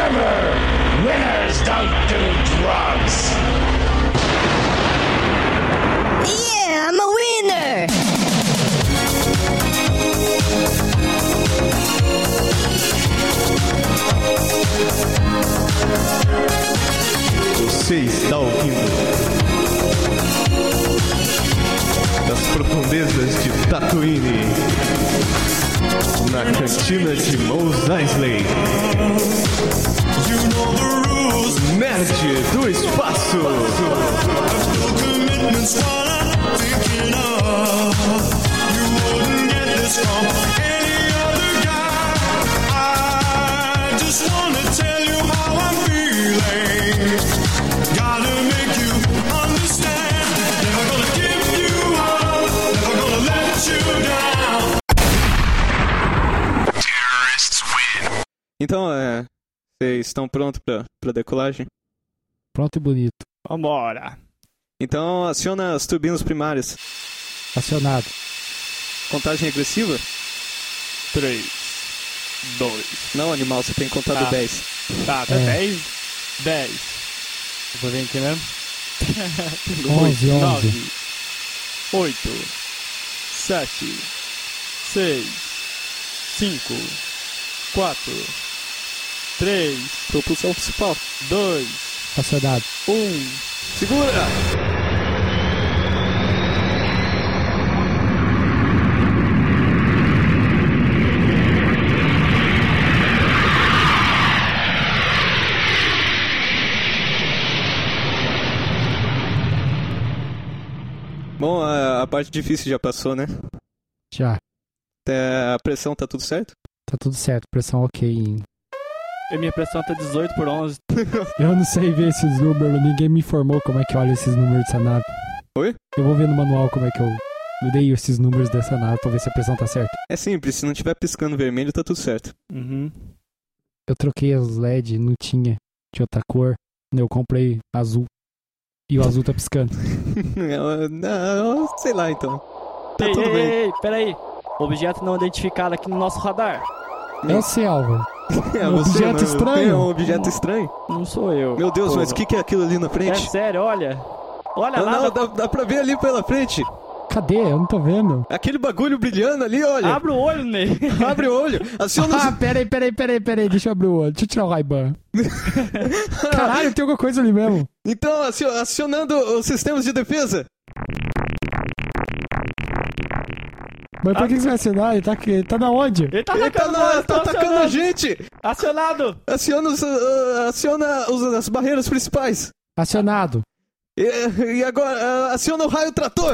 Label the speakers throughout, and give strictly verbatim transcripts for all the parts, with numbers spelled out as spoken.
Speaker 1: Remember, winners don't do drugs.
Speaker 2: Yeah, I'm a winner!
Speaker 3: Você está ouvindo das profundezas de Tatooine, na cantina de Mos Eisley, Nerd do Espaço.
Speaker 4: Então, é, vocês estão prontos pra, pra decolagem?
Speaker 5: Pronto e bonito.
Speaker 6: Vambora.
Speaker 4: Então, aciona as turbinas primárias.
Speaker 5: Acionado.
Speaker 4: Contagem regressiva?
Speaker 6: três, dois.
Speaker 4: Não, animal, você tem que contar
Speaker 6: Tá.
Speaker 4: do dez.
Speaker 6: Tá, até
Speaker 5: É.
Speaker 6: dez. dez. Vou ver aqui mesmo.
Speaker 5: onze, onze.
Speaker 6: nove, oito, sete, seis, cinco, quatro, três,
Speaker 4: Propulsão principal.
Speaker 6: dois,
Speaker 5: Acionado.
Speaker 6: um.
Speaker 4: Segura! Bom, a, a parte difícil já passou, né?
Speaker 5: Já.
Speaker 4: Até a pressão tá tudo certo?
Speaker 5: Tá tudo certo. Pressão ok.
Speaker 6: E minha pressão tá dezoito por onze.
Speaker 5: Eu não sei ver esses números. Ninguém me informou como é que olha esses números dessa nave.
Speaker 4: Oi?
Speaker 5: Eu vou ver no manual como é que eu leio esses números dessa nave pra ver se a pressão tá certa.
Speaker 4: É simples, se não tiver piscando vermelho, tá tudo certo.
Speaker 6: Uhum.
Speaker 5: Eu troquei os L E D, não tinha de outra cor. Eu comprei azul. E o azul tá piscando.
Speaker 4: Eu- não, sei lá então. Tá
Speaker 6: ei,
Speaker 4: tudo
Speaker 6: ei,
Speaker 4: bem.
Speaker 6: ei, ei, peraí. Objeto não identificado aqui no nosso radar.
Speaker 5: É o seu, Alva.
Speaker 4: É,
Speaker 5: um
Speaker 4: você,
Speaker 5: objeto
Speaker 4: mano,
Speaker 5: estranho.
Speaker 4: É um objeto estranho.
Speaker 6: Não sou eu.
Speaker 4: Meu Deus,
Speaker 6: porra.
Speaker 4: mas o que, que é aquilo ali na
Speaker 6: É
Speaker 4: frente?
Speaker 6: sério, olha. Olha
Speaker 4: Não,
Speaker 6: lá.
Speaker 4: não,
Speaker 6: dá-
Speaker 4: dá, dá pra ver ali pela frente.
Speaker 5: Cadê? Eu não tô vendo.
Speaker 4: Aquele bagulho brilhando ali, olha.
Speaker 6: Abre o olho, Ney.
Speaker 4: Abre o olho. Aciona os...
Speaker 5: Ah, peraí, peraí, peraí, peraí. Deixa eu abrir o olho. Deixa eu tirar o Ray-Ban. Caralho, tem alguma coisa ali mesmo.
Speaker 4: Então, acio- acionando os sistemas de defesa.
Speaker 5: Mas por que que você vai acionar? Ele tá aqui. Ele tá na onde?
Speaker 6: Ele tá
Speaker 4: Ele tá,
Speaker 6: atacando
Speaker 4: na-
Speaker 6: nós,
Speaker 4: tá atacando a
Speaker 6: acionando.
Speaker 4: gente.
Speaker 6: Acionado.
Speaker 4: Aciona, os, ah, aciona os- as barreiras principais.
Speaker 5: Acionado.
Speaker 4: E, e agora, ah, aciona o raio trator.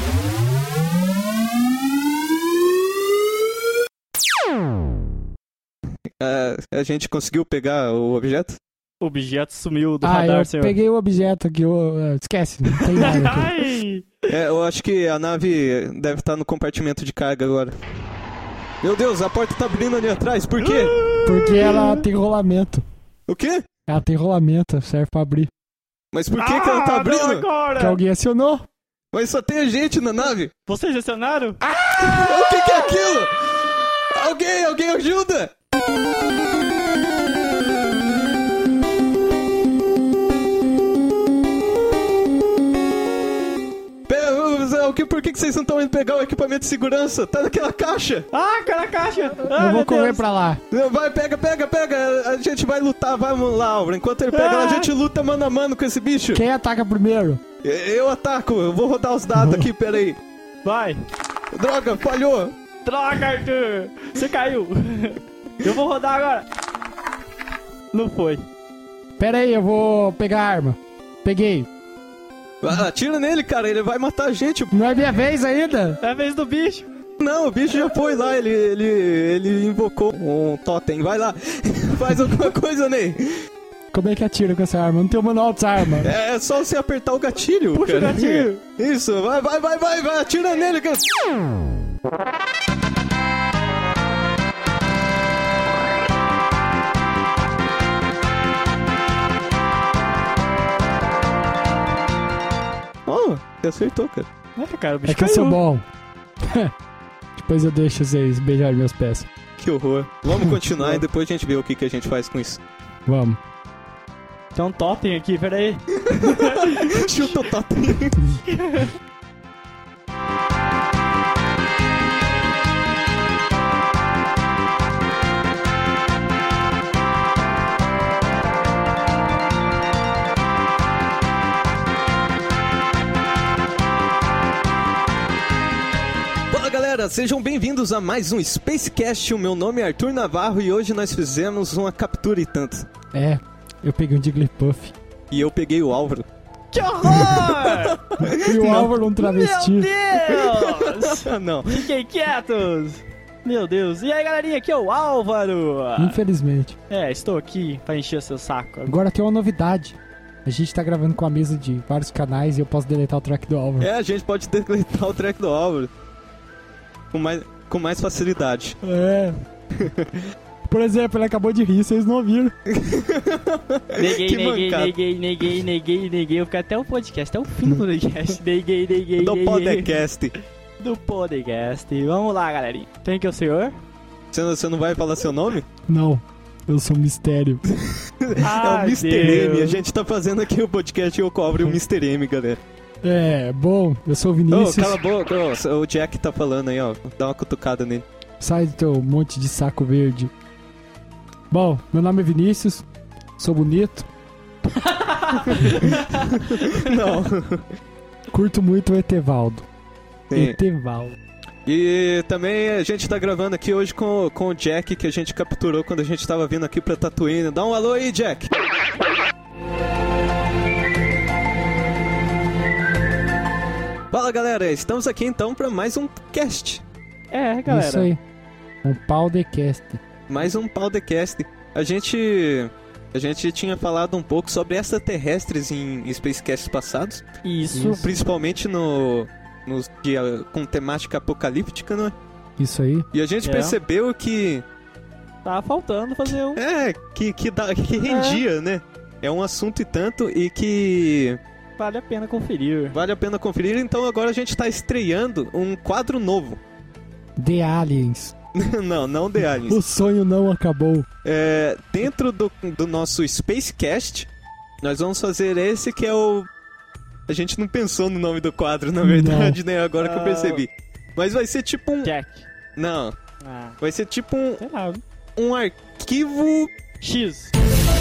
Speaker 4: Ah, a gente conseguiu pegar o objeto?
Speaker 6: O objeto sumiu do
Speaker 5: Ah,
Speaker 6: radar,
Speaker 5: eu
Speaker 6: senhor.
Speaker 5: peguei o objeto aqui. Eu, ah, esquece, não tem nada aqui.
Speaker 6: Ai.
Speaker 4: É, eu acho que a nave deve estar no compartimento de carga agora. Meu Deus, a porta tá abrindo ali atrás, por quê?
Speaker 5: Porque ela tem rolamento.
Speaker 4: O quê?
Speaker 5: Ela tem rolamento, serve pra abrir.
Speaker 4: Mas por que, que ela tá
Speaker 6: Ah, abriu
Speaker 4: abrindo?
Speaker 6: agora.
Speaker 5: Que alguém acionou.
Speaker 4: Mas só tem a gente na nave.
Speaker 6: Vocês acionaram?
Speaker 4: O que, que é aquilo? Alguém, alguém ajuda! Pera, o que, por que, que vocês não estão indo pegar o equipamento de segurança? Tá naquela caixa!
Speaker 6: Ah, cara, a caixa. Ah,
Speaker 5: eu
Speaker 6: meu
Speaker 5: vou correr
Speaker 6: Deus.
Speaker 5: pra lá.
Speaker 4: Vai, pega, pega, pega! A gente vai lutar, vamos lá, Aura. Enquanto ele pega,
Speaker 6: Ah.
Speaker 4: a gente luta mano a mano com esse bicho.
Speaker 5: Quem ataca primeiro?
Speaker 4: Eu ataco, eu vou rodar os dados aqui, peraí.
Speaker 6: Vai.
Speaker 4: Droga, falhou!
Speaker 6: Droga, Arthur. Você caiu. Eu vou rodar agora. Não foi.
Speaker 5: Pera aí, eu vou pegar a arma. Peguei.
Speaker 4: Ah, atira nele, cara, ele vai matar a gente.
Speaker 5: Não é minha vez ainda?
Speaker 6: É a vez do bicho.
Speaker 4: Não, o bicho já foi lá, ele, ele, ele invocou um totem. Vai lá, faz alguma coisa, Ney.
Speaker 5: Como é que atira com essa arma? Não tem o manual dessa arma.
Speaker 4: É só você apertar o gatilho.
Speaker 6: Puxa o
Speaker 4: cara.
Speaker 6: gatilho.
Speaker 4: Isso, vai, vai, vai, vai, vai, atira nele. Cara. Oh, você acertou, cara.
Speaker 6: É, cara, o bicho
Speaker 5: É que eu
Speaker 6: caiu.
Speaker 5: sou bom. Depois eu deixo vocês beijarem meus pés.
Speaker 4: Que horror. Vamos continuar e depois a gente vê o que, que a gente faz com isso.
Speaker 5: Vamos.
Speaker 6: Tem um totem aqui, peraí.
Speaker 4: Chuta o totem. Galera, sejam bem-vindos a mais um Spacecast. O meu nome é Arthur Navarro e hoje nós fizemos uma captura e tanto.
Speaker 5: É, eu peguei um Jigglypuff.
Speaker 4: E eu peguei o Álvaro.
Speaker 6: Que horror!
Speaker 5: E o Álvaro um travesti.
Speaker 6: Meu Deus!
Speaker 4: Não.
Speaker 6: Fiquem quietos! Meu Deus. E aí, galerinha, aqui é o Álvaro.
Speaker 5: Infelizmente.
Speaker 6: É, estou aqui pra encher o seu saco.
Speaker 5: Agora tem uma novidade. A gente tá gravando com a mesa de vários canais e eu posso deletar o track do Álvaro.
Speaker 4: É, a gente pode deletar o track do Álvaro. Com mais, com mais facilidade.
Speaker 5: É. Por exemplo, ele acabou de rir, vocês não ouviram.
Speaker 6: Neguei,
Speaker 4: Que
Speaker 6: neguei,
Speaker 4: mancada.
Speaker 6: neguei, neguei, neguei, neguei. Eu fiquei até o podcast, até o fim do podcast. Neguei, neguei,
Speaker 4: Do
Speaker 6: neguei.
Speaker 4: podcast.
Speaker 6: Do podcast. Vamos lá, galerinha. Tem que o senhor?
Speaker 4: Você não, você não vai falar seu nome?
Speaker 5: Não, eu sou um mistério.
Speaker 6: Ah,
Speaker 4: é o mister M. A
Speaker 6: Deus.
Speaker 4: gente tá fazendo aqui o podcast e eu cobro o mister M, galera.
Speaker 5: É, bom, eu sou o
Speaker 4: Ô,
Speaker 5: Vinícius.
Speaker 4: cala a boca. Ô, o Jack tá falando aí, ó. Dá uma cutucada nele.
Speaker 5: Sai do teu monte de saco verde. Bom, meu nome é Vinícius, sou bonito,
Speaker 4: Não.
Speaker 5: curto muito o Etevaldo.
Speaker 4: Sim.
Speaker 5: Etevaldo.
Speaker 4: E também a gente tá gravando aqui hoje com, com o Jack, que a gente capturou quando a gente tava vindo aqui pra Tatooine. Dá um alô aí, Jack. Fala, galera. Estamos aqui então pra mais um cast.
Speaker 6: É, galera.
Speaker 5: Isso aí. Um podcast.
Speaker 4: Mais um podcast. A gente... A gente tinha falado um pouco sobre extraterrestres em Spacecasts passados.
Speaker 6: Isso.
Speaker 5: Isso.
Speaker 4: Principalmente no... Nos dia com temática apocalíptica, né?
Speaker 5: Isso aí.
Speaker 4: E a gente
Speaker 6: É.
Speaker 4: percebeu que...
Speaker 6: Tava faltando fazer um...
Speaker 4: É, que, que, dá, que rendia, né? É um assunto e tanto e que
Speaker 6: Vale a pena conferir.
Speaker 4: vale a pena conferir. Então agora a gente tá estreando um quadro novo.
Speaker 5: The Aliens.
Speaker 4: Não, não The Aliens.
Speaker 5: O sonho não acabou.
Speaker 4: É, dentro do, do nosso Spacecast, nós vamos fazer esse que é o... A gente não pensou no nome do quadro, na verdade, né? Agora que eu
Speaker 6: Ah.
Speaker 4: percebi. Mas vai ser tipo um...
Speaker 6: Jack.
Speaker 4: Não,
Speaker 6: Ah,
Speaker 4: vai ser tipo um,
Speaker 6: sei lá.
Speaker 4: um arquivo
Speaker 6: X.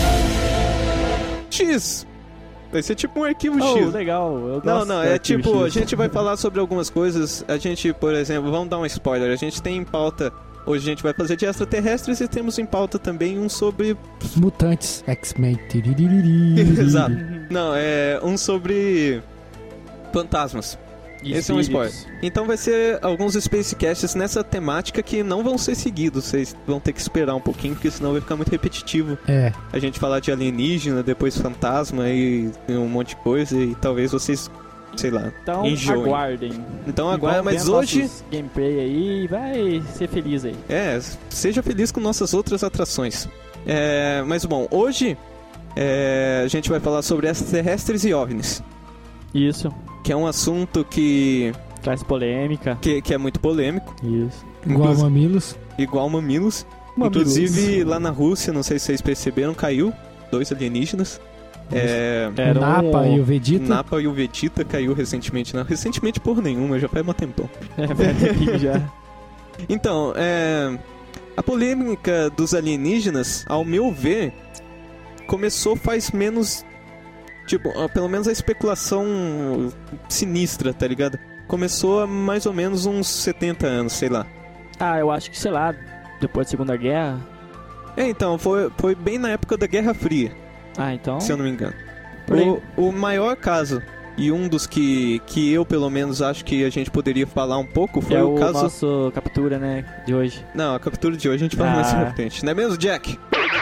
Speaker 4: X. Vai ser tipo um arquivo
Speaker 6: Oh,
Speaker 4: X.
Speaker 6: legal. Eu
Speaker 4: Não,
Speaker 6: gosto
Speaker 4: não,
Speaker 6: do
Speaker 4: é
Speaker 6: arquivo
Speaker 4: tipo, a
Speaker 6: X.
Speaker 4: gente vai falar sobre algumas coisas. A gente, por exemplo, vamos dar um spoiler. A gente tem em pauta, hoje a gente vai fazer de extraterrestres e temos em pauta também um sobre...
Speaker 5: Mutantes. X-Men. Tiririri.
Speaker 4: Exato. Não, é um sobre fantasmas. Esse é um spoiler.
Speaker 6: Espíritos.
Speaker 4: Então vai ser alguns Spacecasts nessa temática que não vão ser seguidos. Vocês vão ter que esperar um pouquinho, porque senão vai ficar muito repetitivo.
Speaker 5: É,
Speaker 4: A gente falar de alienígena, depois fantasma e um monte de coisa. E talvez vocês, sei lá,
Speaker 6: Então,
Speaker 4: enjoem.
Speaker 6: aguardem.
Speaker 4: Então
Speaker 6: E
Speaker 4: agora,
Speaker 6: vão
Speaker 4: mas
Speaker 6: vendo
Speaker 4: hoje...
Speaker 6: nossos gameplay aí e vai ser feliz aí.
Speaker 4: É, seja feliz com nossas outras atrações. É, mas bom, hoje é, a gente vai falar sobre extraterrestres e OVNIs,
Speaker 6: Isso.
Speaker 4: que é um assunto que,
Speaker 6: Traz polêmica.
Speaker 4: que, que é muito polêmico,
Speaker 6: Isso.
Speaker 5: igual
Speaker 4: Inclusive-
Speaker 5: mamilos.
Speaker 4: igual mamilos. Inclusive lá na Rússia, não sei se vocês perceberam, caiu dois alienígenas. É,
Speaker 5: O
Speaker 6: Era
Speaker 5: Napa
Speaker 6: um...
Speaker 5: e o Vegeta.
Speaker 4: Napa e o Vegeta caiu recentemente. Não, recentemente por nenhuma, já faz um tempão.
Speaker 6: É, velho, já.
Speaker 4: Então, é, a polêmica dos alienígenas, ao meu ver, começou faz menos... Tipo, ah, pelo menos a especulação sinistra, tá ligado? Começou há mais ou menos uns setenta anos, sei lá.
Speaker 6: Ah, eu acho que, sei lá, depois da Segunda Guerra...
Speaker 4: É, então, foi, foi bem na época da Guerra Fria,
Speaker 6: Ah, então...
Speaker 4: se eu não me engano.
Speaker 6: Por aí.
Speaker 4: O, o maior caso, e um dos que, que eu pelo menos acho que a gente poderia falar um pouco, foi
Speaker 6: é
Speaker 4: o
Speaker 6: o
Speaker 4: caso...
Speaker 6: nosso captura, né, de hoje.
Speaker 4: Não, a captura de hoje a gente fala mais
Speaker 6: Ah.
Speaker 4: pra frente. Não é mesmo, Jack?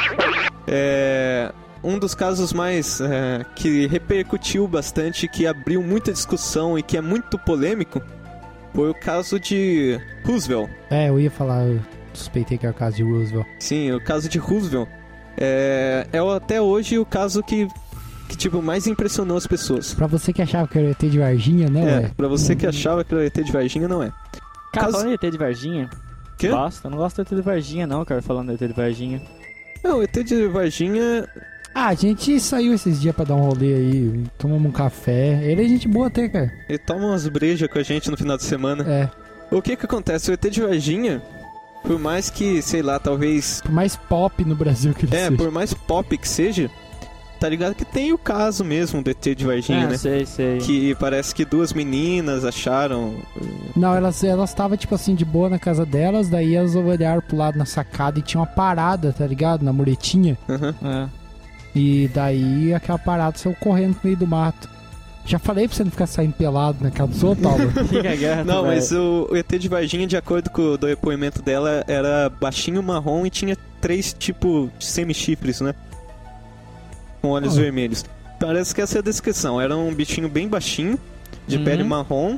Speaker 4: É... Um dos casos mais é, que repercutiu bastante, que abriu muita discussão e que é muito polêmico, foi o caso de Roosevelt.
Speaker 5: É, eu ia falar, eu suspeitei que era o caso de Roosevelt.
Speaker 4: Sim, o caso de Roosevelt. É, é até hoje o caso que, que tipo, mais impressionou as pessoas.
Speaker 5: Pra você que achava que era o E T de Varginha, não
Speaker 4: É,
Speaker 5: é?
Speaker 4: pra você que achava que era o E T de Varginha, não é.
Speaker 6: Cara,
Speaker 4: Caso-
Speaker 6: falando de E T de Varginha...
Speaker 4: Quê?
Speaker 6: Gosto, eu não gosto do E T de Varginha não, cara, falando do E T de Varginha.
Speaker 4: Não, o E T de Varginha...
Speaker 5: Ah, a gente saiu esses dias pra dar um rolê aí, tomamos um café. Ele é gente boa até, cara.
Speaker 4: Ele toma umas brejas com a gente no final de semana.
Speaker 5: É.
Speaker 4: O que que acontece? O E T de Varginha, por mais que, sei lá, talvez...
Speaker 5: Por mais pop no Brasil que ele
Speaker 4: É,
Speaker 5: seja.
Speaker 4: por mais pop que seja, tá ligado que tem o caso mesmo do E T de Varginha,
Speaker 6: Ah,
Speaker 4: né?
Speaker 6: sei, sei.
Speaker 4: Que parece que duas meninas acharam...
Speaker 5: Não, elas elas estavam, tipo assim, de boa na casa delas, daí elas olharam pro lado na sacada e tinha uma parada, tá ligado? Na muretinha.
Speaker 4: Uhum.
Speaker 6: É.
Speaker 5: E daí aquela parada saiu correndo no meio do mato. Já falei pra você não ficar saindo pelado na casa do seu, Tauba.
Speaker 6: Fica quieto,
Speaker 4: Não,
Speaker 6: velho.
Speaker 4: mas o, o E T de Varginha, de acordo com o depoimento dela, era baixinho, marrom e tinha três, tipo, semi-chifres, né? Com olhos
Speaker 5: Oh.
Speaker 4: vermelhos. Parece que essa é a descrição. Era um bichinho bem baixinho, de
Speaker 6: Uhum.
Speaker 4: pele marrom,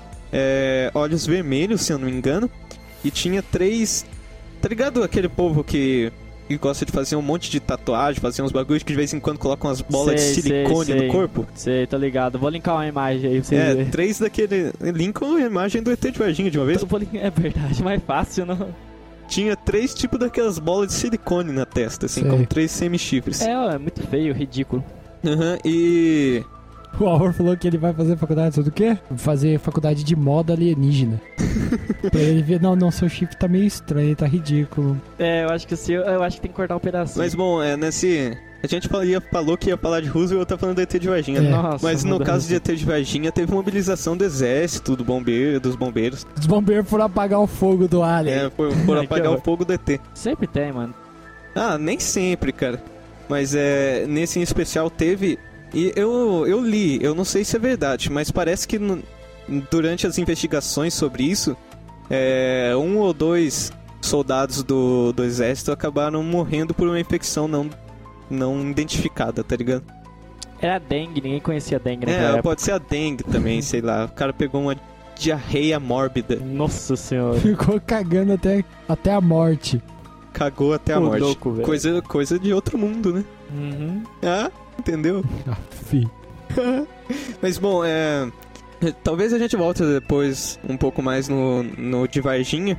Speaker 4: é, olhos vermelhos, se eu não me engano, e tinha três... Tá ligado aquele povo que... que gosta de fazer um monte de tatuagem, fazer uns bagulhos que de vez em quando colocam umas bolas
Speaker 6: Sei,
Speaker 4: de silicone
Speaker 6: sei, sei.
Speaker 4: no corpo?
Speaker 6: Sei, tô ligado. Vou linkar uma imagem aí pra vocês
Speaker 4: É,
Speaker 6: verem.
Speaker 4: três daquele... Linkam a imagem do E T de Varginha de uma vez.
Speaker 6: Eu vou linkar- É verdade, mais fácil, não?
Speaker 4: Tinha três tipos daquelas bolas de silicone na testa, assim,
Speaker 5: Sei.
Speaker 4: com três semi-chifres.
Speaker 6: É, ó, é muito feio, ridículo.
Speaker 4: Aham, e...
Speaker 5: O Aur falou que ele vai fazer faculdade, sabe do quê? Fazer faculdade de moda alienígena. Pra ele ver, não, não, seu chip tá meio estranho, tá ridículo.
Speaker 6: É, eu acho que o seu, eu acho que tem que cortar um pedacinho.
Speaker 4: Mas bom, é, nesse... A gente falou, falou que ia falar de Roosevelt, eu tô falando do E T de Varginha.
Speaker 5: É.
Speaker 6: Nossa,
Speaker 4: Mas no
Speaker 6: mudança.
Speaker 4: caso de E T de Varginha, teve mobilização do exército, do bombeiro, dos bombeiros.
Speaker 5: Os bombeiros foram apagar o fogo do alien.
Speaker 4: É, por, por
Speaker 6: Ai, que
Speaker 4: apagar o
Speaker 6: horror.
Speaker 4: fogo do E T.
Speaker 6: Sempre tem, mano.
Speaker 4: Ah, nem sempre, cara. Mas é, nesse em especial teve... E eu, eu li, eu não sei se é verdade, mas parece que no- durante as investigações sobre isso, é, um ou dois soldados do, do exército acabaram morrendo por uma infecção não, não identificada, tá ligado?
Speaker 6: Era dengue, ninguém conhecia dengue naquela
Speaker 4: É,
Speaker 6: época.
Speaker 4: pode ser a dengue também, sei lá. O cara pegou uma diarreia mórbida,
Speaker 6: Nossa senhora.
Speaker 5: Ficou cagando até, até a morte.
Speaker 4: cagou até a
Speaker 6: Ô,
Speaker 4: morte.
Speaker 6: louco, velho.
Speaker 4: coisa, coisa de outro mundo, né?
Speaker 6: Uhum.
Speaker 4: Ah, entendeu?
Speaker 5: Ah, fi.
Speaker 4: Mas bom, é... talvez a gente volte depois um pouco mais no, no de Varginha,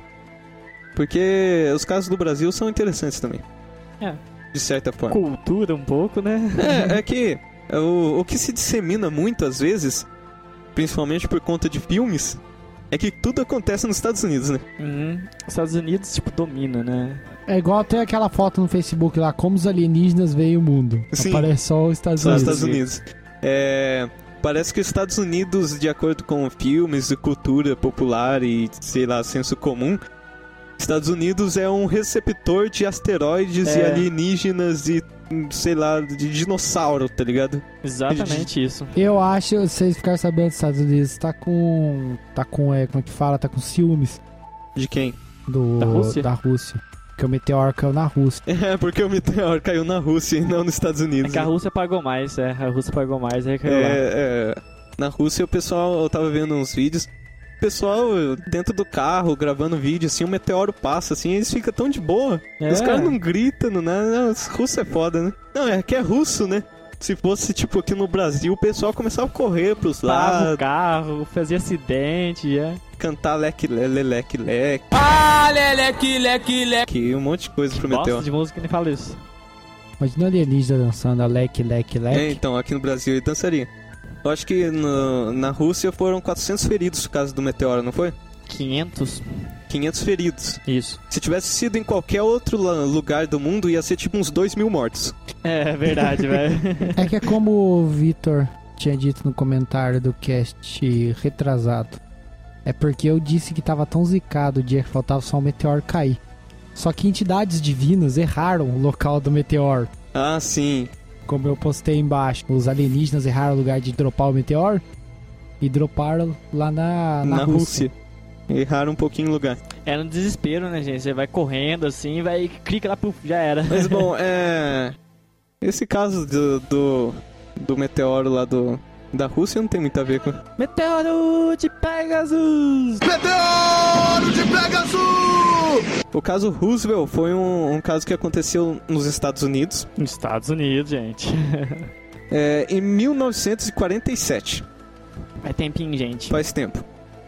Speaker 4: porque os casos do Brasil são interessantes também.
Speaker 6: É.
Speaker 4: De certa forma.
Speaker 6: Cultura um pouco, né?
Speaker 4: É, é que o, o que se dissemina muito às vezes, principalmente por conta de filmes, é que tudo acontece nos Estados Unidos, né?
Speaker 6: Uhum. Os Estados Unidos, tipo, domina, né?
Speaker 5: É igual até aquela foto no Facebook lá, como os alienígenas veem o mundo.
Speaker 4: Sim.
Speaker 5: Aparece só os Estados
Speaker 4: Só nos
Speaker 5: Unidos.
Speaker 4: Estados Unidos. É... Parece que os Estados Unidos, de acordo com filmes e cultura popular e, sei lá, senso comum, Estados Unidos é um receptor de asteroides
Speaker 6: É.
Speaker 4: e alienígenas e, sei lá, de dinossauro, tá ligado?
Speaker 6: Exatamente isso.
Speaker 5: Eu acho, vocês ficaram sabendo, os Estados Unidos tá com. Tá com. É, como é que fala? Tá com ciúmes
Speaker 4: De quem?
Speaker 5: do,
Speaker 6: Da Rússia?
Speaker 5: da Rússia. Porque o meteoro caiu na Rússia.
Speaker 4: É, porque o meteoro caiu na Rússia e não nos Estados
Speaker 6: É
Speaker 4: Unidos.
Speaker 6: que a Rússia pagou mais, é. A Rússia pagou mais, aí caiu lá.
Speaker 4: É, é, na Rússia o pessoal, eu tava vendo uns vídeos, o pessoal dentro do carro gravando vídeo, assim, o meteoro passa, assim, eles ficam tão de boa.
Speaker 6: É.
Speaker 4: Os caras não gritam, não nada. Não, os russos é foda, né? Não, é que é russo, né? Se fosse, tipo, aqui no Brasil, o pessoal começava a correr pros
Speaker 6: Parava o
Speaker 4: lados,
Speaker 6: carro, fazia acidente, é.
Speaker 4: cantar leque, lele, leque, leque.
Speaker 7: Ah, leleque, leque, leque.
Speaker 4: Um monte de coisa pro
Speaker 6: Gosto
Speaker 4: meteoro.
Speaker 6: de música, nem fala isso.
Speaker 5: Imagina o alienígena dançando a leque, leque,
Speaker 4: É,
Speaker 5: leque.
Speaker 4: então, aqui no Brasil ele dançaria. Eu acho que no- na Rússia foram quatrocentos feridos por causa do meteoro, não foi?
Speaker 6: quinhentos?
Speaker 4: quinhentos feridos.
Speaker 6: Isso.
Speaker 4: Se tivesse sido em qualquer outro la- lugar do mundo, ia ser tipo uns dois mil mortos.
Speaker 6: É, é verdade, velho.
Speaker 5: É que é como o Vitor tinha dito no comentário do cast retrasado. É porque eu disse que tava tão zicado o dia que faltava só o meteoro cair. Só que entidades divinas erraram o local do meteoro.
Speaker 4: Ah, sim.
Speaker 5: Como eu postei embaixo, os alienígenas erraram o lugar de dropar o meteoro e droparam lá na, na,
Speaker 4: Na,
Speaker 5: Rússia.
Speaker 4: Rússia. Erraram um pouquinho o lugar.
Speaker 6: É no desespero, né, gente? Você vai correndo assim, vai, clica lá, puf, já era.
Speaker 4: Mas bom, é... Esse caso do, do, do meteoro lá do, da Rússia não tem muito a ver com...
Speaker 6: Meteoro de Pegasus!
Speaker 1: Meteoro de Pegasus!
Speaker 4: O caso Roosevelt foi um, um caso que aconteceu nos Estados Unidos
Speaker 6: Nos Estados Unidos, gente.
Speaker 4: é, em mil novecentos e quarenta e sete.
Speaker 6: Vai tempinho, gente.
Speaker 4: Faz tempo.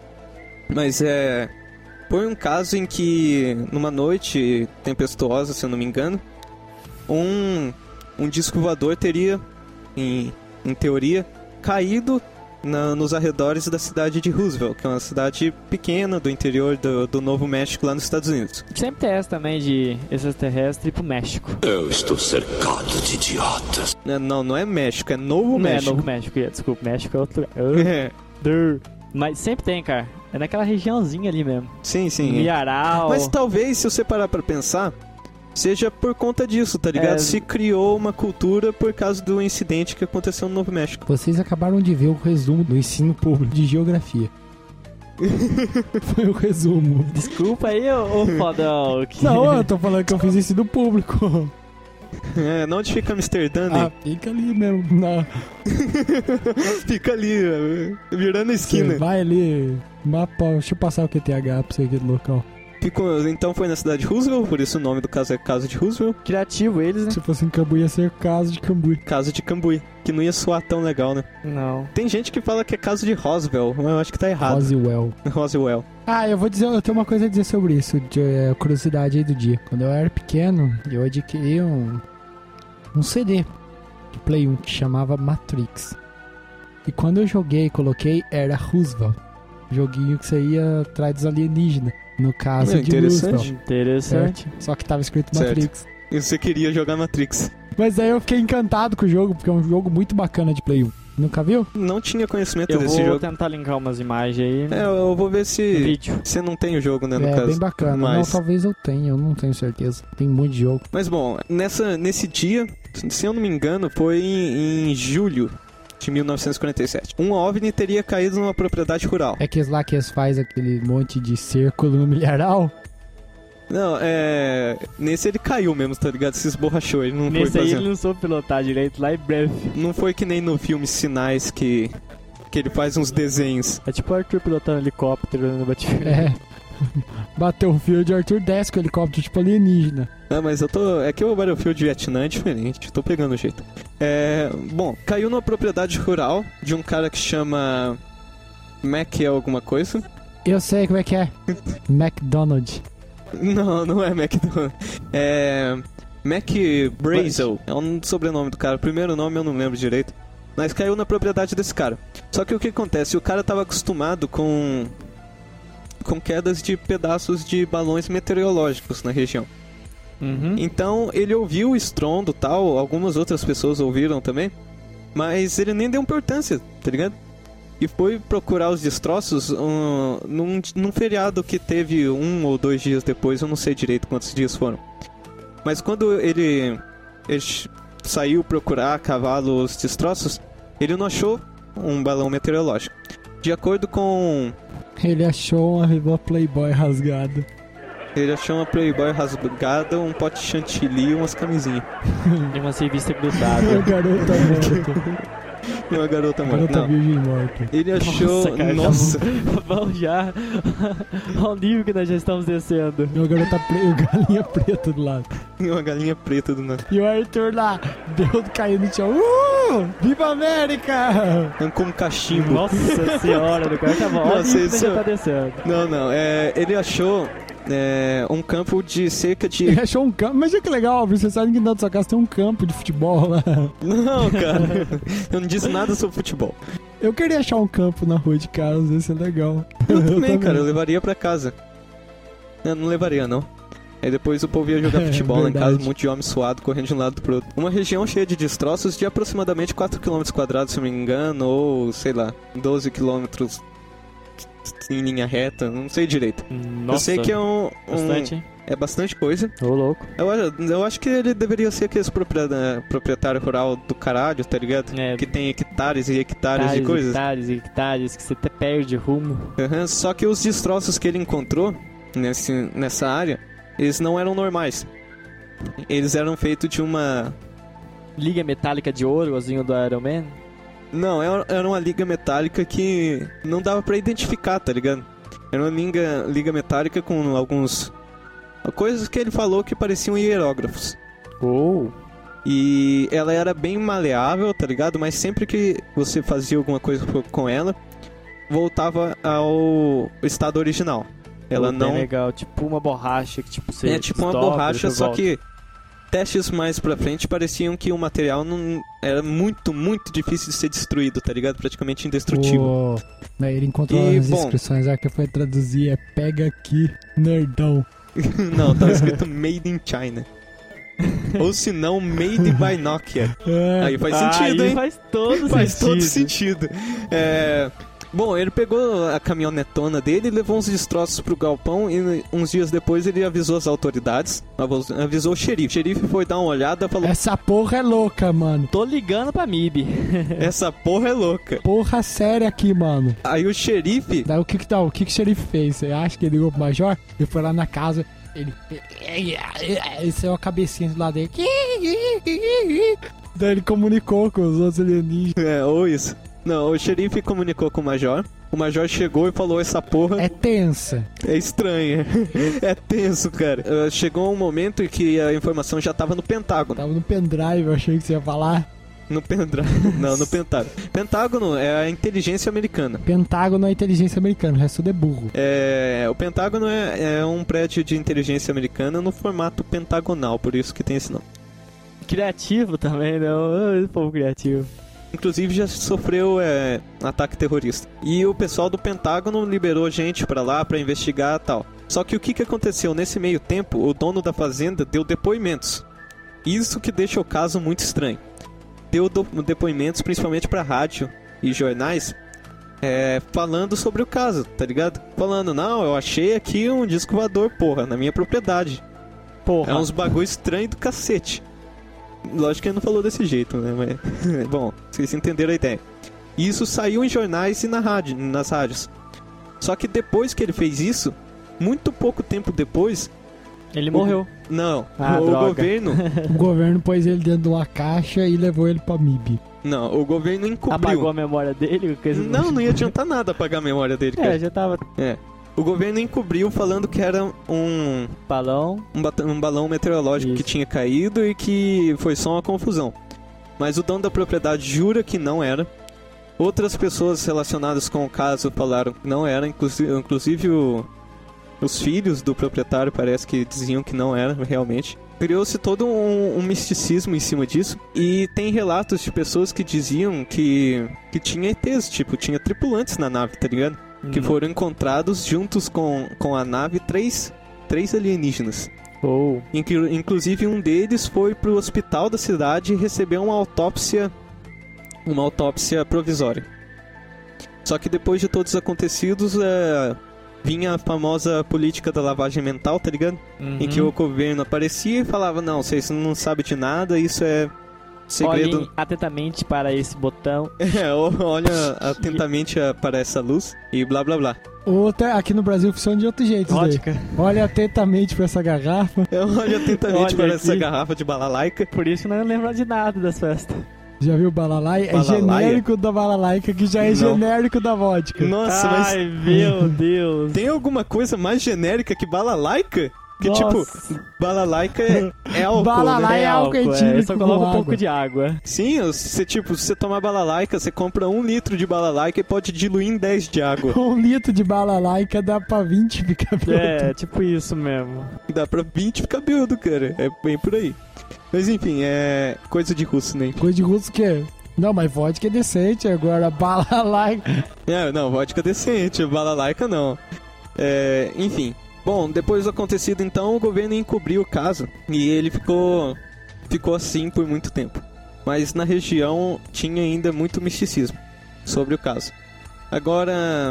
Speaker 4: Mas é... Foi um caso em que, numa noite tempestuosa, se eu não me engano, um, um disco voador teria, em, em teoria, caído na, nos arredores da cidade de Roosevelt, que é uma cidade pequena do interior do, do Novo México, lá nos Estados Unidos.
Speaker 6: Sempre tem essa também de extraterrestre pro México.
Speaker 1: Eu estou cercado de idiotas.
Speaker 4: Não, não é México, é Novo
Speaker 6: Não
Speaker 4: México.
Speaker 6: é Novo México, desculpa, México é outro lugar.
Speaker 4: É.
Speaker 6: Dur. Mas sempre tem, cara. É naquela regiãozinha ali mesmo.
Speaker 4: Sim, sim.
Speaker 6: Milharal.
Speaker 4: Mas talvez, se você parar pra pensar, seja por conta disso, tá ligado?
Speaker 6: É...
Speaker 4: Se criou uma cultura por causa do incidente que aconteceu no Novo México.
Speaker 5: Vocês acabaram de ver o resumo do ensino público de geografia. Foi o resumo.
Speaker 6: Desculpa aí, ô, ô fodão. Que...
Speaker 5: Não, eu tô falando que eu fiz ensino público.
Speaker 4: É, não onde fica Amsterdã, né?
Speaker 5: Ah, fica ali mesmo. Não.
Speaker 4: Fica ali, virando a esquina.
Speaker 5: Você vai ali. Mapa, deixa eu passar o Q T H pra você aqui do local.
Speaker 4: Ficou, então foi na cidade de Roosevelt, por isso o nome do caso é Caso de Roosevelt.
Speaker 6: Criativo eles, né?
Speaker 5: Se fosse em Cambuí, ia ser caso de Cambuí.
Speaker 4: Caso de Cambuí, que não ia soar tão legal, né?
Speaker 6: Não.
Speaker 4: Tem gente que fala que é caso de Roswell, mas eu acho que tá errado.
Speaker 5: Roswell.
Speaker 4: Roswell.
Speaker 5: Ah, eu vou dizer, eu tenho uma coisa a dizer sobre isso, de, é, curiosidade aí do dia. Quando eu era pequeno, eu adquiri um, um C D de Play um que chamava Matrix. E quando eu joguei e coloquei, era Roosevelt. Joguinho que você ia atrás dos alienígenas. No caso
Speaker 4: É,
Speaker 5: de
Speaker 4: interessante.
Speaker 5: Roosevelt.
Speaker 6: Interessante.
Speaker 5: Certo? Só que tava escrito
Speaker 4: Certo.
Speaker 5: Matrix.
Speaker 4: E você queria jogar Matrix.
Speaker 5: Mas aí eu fiquei encantado com o jogo, porque é um jogo muito bacana de Play um. Nunca viu?
Speaker 4: Não tinha conhecimento
Speaker 6: Eu
Speaker 4: desse
Speaker 6: vou
Speaker 4: jogo.
Speaker 6: tentar linkar umas imagens aí.
Speaker 4: É, eu vou ver se
Speaker 6: Vídeo.
Speaker 4: você não tem o jogo, né, no
Speaker 5: é
Speaker 4: caso.
Speaker 5: bem bacana.
Speaker 4: Mas...
Speaker 5: Não, talvez eu tenha, eu não tenho certeza. Tem um monte de jogo.
Speaker 4: Mas bom, nessa, nesse dia, se eu não me engano, foi em, em julho de mil novecentos e quarenta e sete. Um OVNI teria caído numa propriedade rural.
Speaker 5: É que lá que eles fazem aquele monte de círculo no milharal.
Speaker 4: Não, é... Nesse ele caiu mesmo, tá ligado? Se esborrachou, ele não
Speaker 6: Nesse
Speaker 4: foi
Speaker 6: aí
Speaker 4: fazendo...
Speaker 6: ele não soube pilotar direito, lá em breve.
Speaker 4: Não foi que nem no filme Sinais que... que ele faz uns desenhos.
Speaker 6: É tipo o Arthur pilotando helicóptero no Battlefield.
Speaker 5: É. Battlefield, Arthur desce com o helicóptero tipo alienígena.
Speaker 4: Ah, mas eu tô... É que o Battlefield Vietnã é diferente, tô pegando o jeito. É... Bom, caiu numa propriedade rural de um cara que chama... Mac alguma coisa.
Speaker 5: Eu sei como é que é. McDonald's.
Speaker 4: Não, não é McDonald's. É... Mac Brazel. É um sobrenome do cara. O primeiro nome eu não lembro direito. Mas caiu na propriedade desse cara. Só que o que acontece? O cara tava acostumado com... com quedas de pedaços de balões meteorológicos na região.
Speaker 6: Uhum.
Speaker 4: Então ele ouviu o estrondo e tal. Algumas outras pessoas ouviram também. Mas ele nem deu importância, tá ligado? E foi procurar os destroços um, num, num feriado que teve um ou dois dias depois, eu não sei direito quantos dias foram. Mas quando ele, ele saiu procurar a cavalo os destroços, ele não achou um balão meteorológico. De acordo com...
Speaker 5: Ele achou uma, uma Playboy rasgada.
Speaker 4: Ele achou uma Playboy rasgada, um pote de chantilly e umas camisinhas.
Speaker 6: E uma revista
Speaker 5: Uma
Speaker 6: grudada.
Speaker 5: garota morta.
Speaker 4: E uma garota morta.
Speaker 5: Garota
Speaker 4: Não.
Speaker 5: virgem morta.
Speaker 4: Ele achou...
Speaker 6: Nossa, cara,
Speaker 4: Nossa.
Speaker 6: Vamos já ao nível que nós já estamos descendo.
Speaker 5: E uma garota pre... galinha preta do lado.
Speaker 4: E uma galinha preta do nada.
Speaker 5: E o Arthur lá, deu caindo no chão. Uh! Viva a América!
Speaker 4: Com um cachimbo.
Speaker 6: Nossa senhora, do cara tá bom. Olha o
Speaker 4: Nossa,
Speaker 6: nível que nós
Speaker 4: isso-
Speaker 6: já tá descendo.
Speaker 4: Não, não. É, ele achou é, um campo de cerca de...
Speaker 5: Ele achou um campo. Imagina que legal, você sabe que dentro da sua casa tem um campo de futebol lá.
Speaker 4: Não, cara. Eu não disse nada sobre futebol.
Speaker 5: Eu queria achar um campo na rua de casa, ia ser legal.
Speaker 4: Eu também, cara. Eu levaria pra casa. Eu não levaria, não. Aí depois o povo ia jogar
Speaker 5: É,
Speaker 4: futebol lá em casa,
Speaker 5: verdade.
Speaker 4: um monte de homem suado correndo de um lado pro outro. Uma região cheia de destroços de aproximadamente quatro quilômetros quadrados, se eu não me engano, ou, sei lá, doze quilômetros em linha reta, não sei direito.
Speaker 6: Nossa,
Speaker 4: eu sei que é um... um-
Speaker 6: bastante, hein?
Speaker 4: é bastante coisa.
Speaker 6: Ô, louco.
Speaker 4: Eu, eu acho que ele deveria ser aquele proprietário, proprietário rural do caralho, tá ligado?
Speaker 6: É.
Speaker 4: Que tem hectares e hectares de
Speaker 6: Hectares,
Speaker 4: coisas.
Speaker 6: hectares, hectares, que você até perde rumo.
Speaker 4: Uhum, só que os destroços que ele encontrou nesse, nessa área, eles não eram normais. Eles eram feitos de uma...
Speaker 6: Liga metálica de ouro, igualzinho do Iron Man.
Speaker 4: Não, era era uma liga metálica que não dava pra identificar, tá ligado? Era uma liga, liga metálica com alguns... coisas que ele falou que pareciam hierógrafos.
Speaker 6: Oh.
Speaker 4: E ela era bem maleável, tá ligado? Mas sempre que você fazia alguma coisa com ela, voltava ao estado original. Ela
Speaker 6: Bem
Speaker 4: não...
Speaker 6: legal, tipo uma borracha que tipo você
Speaker 4: É tipo uma
Speaker 6: desdobra,
Speaker 4: borracha,
Speaker 6: você
Speaker 4: só
Speaker 6: volta.
Speaker 4: que testes mais pra frente pareciam que o material não era muito, muito difícil de ser destruído, tá ligado? Praticamente indestrutível.
Speaker 5: O... Né, ele encontrou
Speaker 4: E,
Speaker 5: as
Speaker 4: bom.
Speaker 5: inscrições, a que foi traduzir é pega aqui, nerdão.
Speaker 4: Não, tá escrito Made in China. Ou se não, Made by Nokia.
Speaker 5: É,
Speaker 4: Aí faz sentido,
Speaker 6: Aí
Speaker 4: hein?
Speaker 6: faz todo
Speaker 4: Faz
Speaker 6: sentido.
Speaker 4: todo sentido. É... Bom, ele pegou a caminhonetona dele, levou uns destroços pro galpão e uns dias depois ele avisou as autoridades, avisou o xerife. O xerife foi dar uma olhada e falou:
Speaker 5: essa porra é louca, mano.
Speaker 6: Tô ligando pra M I B.
Speaker 4: essa porra é louca.
Speaker 5: Porra séria aqui, mano.
Speaker 4: Aí o xerife...
Speaker 5: Daí o que que, tá, o, que que o xerife fez? Você acha que ele ligou pro major? Ele foi lá na casa, ele... Ele saiu a cabecinha do lado dele. Daí ele comunicou com os outros alienígenas.
Speaker 4: É, ou isso. Não, o xerife comunicou com o major. O major chegou e falou: essa porra
Speaker 5: É tensa.
Speaker 4: é estranha. É tenso, cara. Uh, chegou um momento em que a informação já tava no Pentágono.
Speaker 5: Tava no pendrive, eu achei que você ia falar.
Speaker 4: No Pentágono. Não, no Pentágono. Pentágono é a inteligência americana.
Speaker 5: Pentágono é inteligência americana, o resto tudo é burro.
Speaker 4: É, o Pentágono é, é um prédio de inteligência americana no formato pentagonal, por isso que tem esse nome.
Speaker 6: Criativo também, não? Esse povo criativo.
Speaker 4: Inclusive já sofreu é, ataque terrorista. E o pessoal do Pentágono liberou gente pra lá pra investigar e tal. Só que o que, que aconteceu? Nesse meio tempo, o dono da fazenda deu depoimentos. Isso que deixa o caso muito estranho. Deu do- depoimentos principalmente pra rádio e jornais, é, falando sobre o caso, tá ligado? Falando: não, eu achei aqui um disco voador, porra, na minha propriedade.
Speaker 6: Porra.
Speaker 4: É uns bagulho estranho do cacete. Lógico que ele não falou desse jeito, né? Mas, bom, vocês entenderam a ideia. E isso saiu em jornais e na rádio, nas rádios. Só que depois que ele fez isso, muito pouco tempo depois...
Speaker 6: Ele morreu.
Speaker 4: Não,
Speaker 6: Ah,
Speaker 4: o
Speaker 6: droga.
Speaker 4: governo...
Speaker 5: O governo pôs ele dentro de uma caixa e levou ele pra M I B.
Speaker 4: Não, o governo encobriu.
Speaker 6: Apagou a memória dele? Coisa
Speaker 4: Não, não ia adiantar nada apagar a memória dele, cara.
Speaker 6: É, já tava
Speaker 4: É. O governo encobriu falando que era um,
Speaker 6: balão.
Speaker 4: um, bata- um balão meteorológico
Speaker 6: Isso.
Speaker 4: que tinha caído e que foi só uma confusão. Mas o dono da propriedade jura que não era. Outras pessoas relacionadas com o caso falaram que não era, inclusive, inclusive o, os filhos do proprietário parece que diziam que não era realmente. Criou-se todo um, um misticismo em cima disso. E tem relatos de pessoas que diziam que, que tinha E Tês, tipo, tinha tripulantes na nave, tá ligado? Que foram encontrados juntos com, com a nave três, três alienígenas.
Speaker 6: Oh.
Speaker 4: Inclu- inclusive um deles foi pro hospital da cidade e recebeu uma autópsia, uma autópsia provisória. Só que depois de todos os acontecidos, é, vinha a famosa política da lavagem mental, tá ligado?
Speaker 6: Uhum.
Speaker 4: Em que o governo aparecia e falava: não, vocês não sabem de nada, isso é segredo.
Speaker 6: Olhem atentamente para esse botão.
Speaker 4: É, olha atentamente a- para essa luz e blá blá blá.
Speaker 5: Outra, aqui no Brasil funciona de outro jeito. isso daí.
Speaker 6: Vodka.
Speaker 5: Olha atentamente pra essa garrafa.
Speaker 4: Olha atentamente
Speaker 6: Olha
Speaker 4: para
Speaker 6: aqui.
Speaker 4: essa garrafa de balalaica.
Speaker 6: Por isso não lembra de nada das festas.
Speaker 5: Já viu balalai? É
Speaker 4: Balalaia?
Speaker 5: genérico da balalaica, que já é
Speaker 4: Não.
Speaker 5: genérico da vodka.
Speaker 4: Nossa, mas
Speaker 6: Ai, meu Deus.
Speaker 4: tem alguma coisa mais genérica que balalaica? Que
Speaker 6: Nossa.
Speaker 4: tipo, balalaica é, é álcool,
Speaker 5: Balalaica
Speaker 4: né?
Speaker 5: é álcool etílico
Speaker 6: é, só
Speaker 5: com
Speaker 6: coloca um
Speaker 5: água.
Speaker 6: pouco de água.
Speaker 4: Sim, você tipo, se você tomar balalaica, você compra um litro de balalaica e pode diluir em dez de água.
Speaker 5: Um litro de balalaica dá pra vinte ficar
Speaker 6: É, tipo isso mesmo.
Speaker 4: Dá pra vinte ficar bêbado, cara. É bem por aí. Mas enfim, é coisa de russo, né?
Speaker 5: Coisa de russo que é. Não, mas vodka é decente, agora balalaica.
Speaker 4: É, não, vodka decente, balalaica não. É, enfim. Bom, depois do acontecido então, o governo encobriu o caso e ele ficou ficou assim por muito tempo. Mas na região tinha ainda muito misticismo sobre o caso. Agora,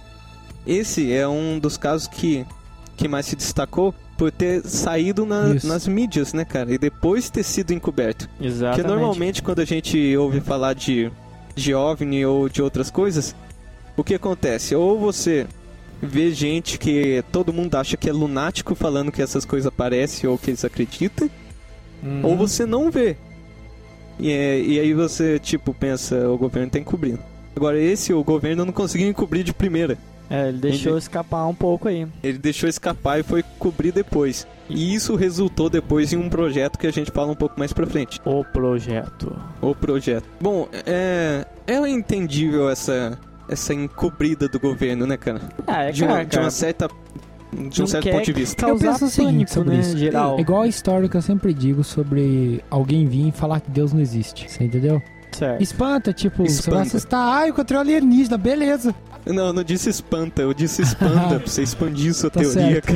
Speaker 4: esse é um dos casos que, que mais se destacou por ter saído na-
Speaker 5: Isso.
Speaker 4: nas mídias, né, cara? E depois ter sido encoberto.
Speaker 6: Exatamente.
Speaker 4: Porque normalmente quando a gente ouve falar de, de OVNI ou de outras coisas, o que acontece? Ou você vê gente que todo mundo acha que é lunático falando que essas coisas aparecem ou que eles acreditam,
Speaker 6: Uhum.
Speaker 4: ou você não vê. E, é- e aí você, tipo, pensa, o governo tá encobrindo. Agora esse, o governo não conseguiu encobrir de primeira.
Speaker 6: É, ele deixou
Speaker 4: Entendi.
Speaker 6: escapar um pouco aí.
Speaker 4: Ele deixou escapar e foi cobrir depois. E isso resultou depois em um projeto que a gente fala um pouco mais pra frente.
Speaker 6: O projeto.
Speaker 4: O projeto. Bom, é, é entendível essa, essa encobrida do governo, né, cara?
Speaker 6: Ah, é
Speaker 4: De
Speaker 6: claro,
Speaker 4: uma, de uma
Speaker 6: cara.
Speaker 4: certa de um
Speaker 6: Não
Speaker 4: certo
Speaker 6: quer
Speaker 4: ponto de vista.
Speaker 5: Eu
Speaker 6: causar
Speaker 5: penso o seguinte
Speaker 6: pânico,
Speaker 5: sobre
Speaker 6: né,
Speaker 5: isso.
Speaker 6: geral.
Speaker 5: É igual a história que eu sempre digo sobre alguém vir e falar que Deus não existe. Você entendeu?
Speaker 6: Certo.
Speaker 5: Espanta, tipo, você vai
Speaker 4: Espanta.
Speaker 5: assustar. Ah, eu encontrei um alienígena, beleza.
Speaker 4: Não, eu não disse espanta, eu disse expanda, pra você expandir sua
Speaker 5: Tá
Speaker 4: teoria,
Speaker 5: certo.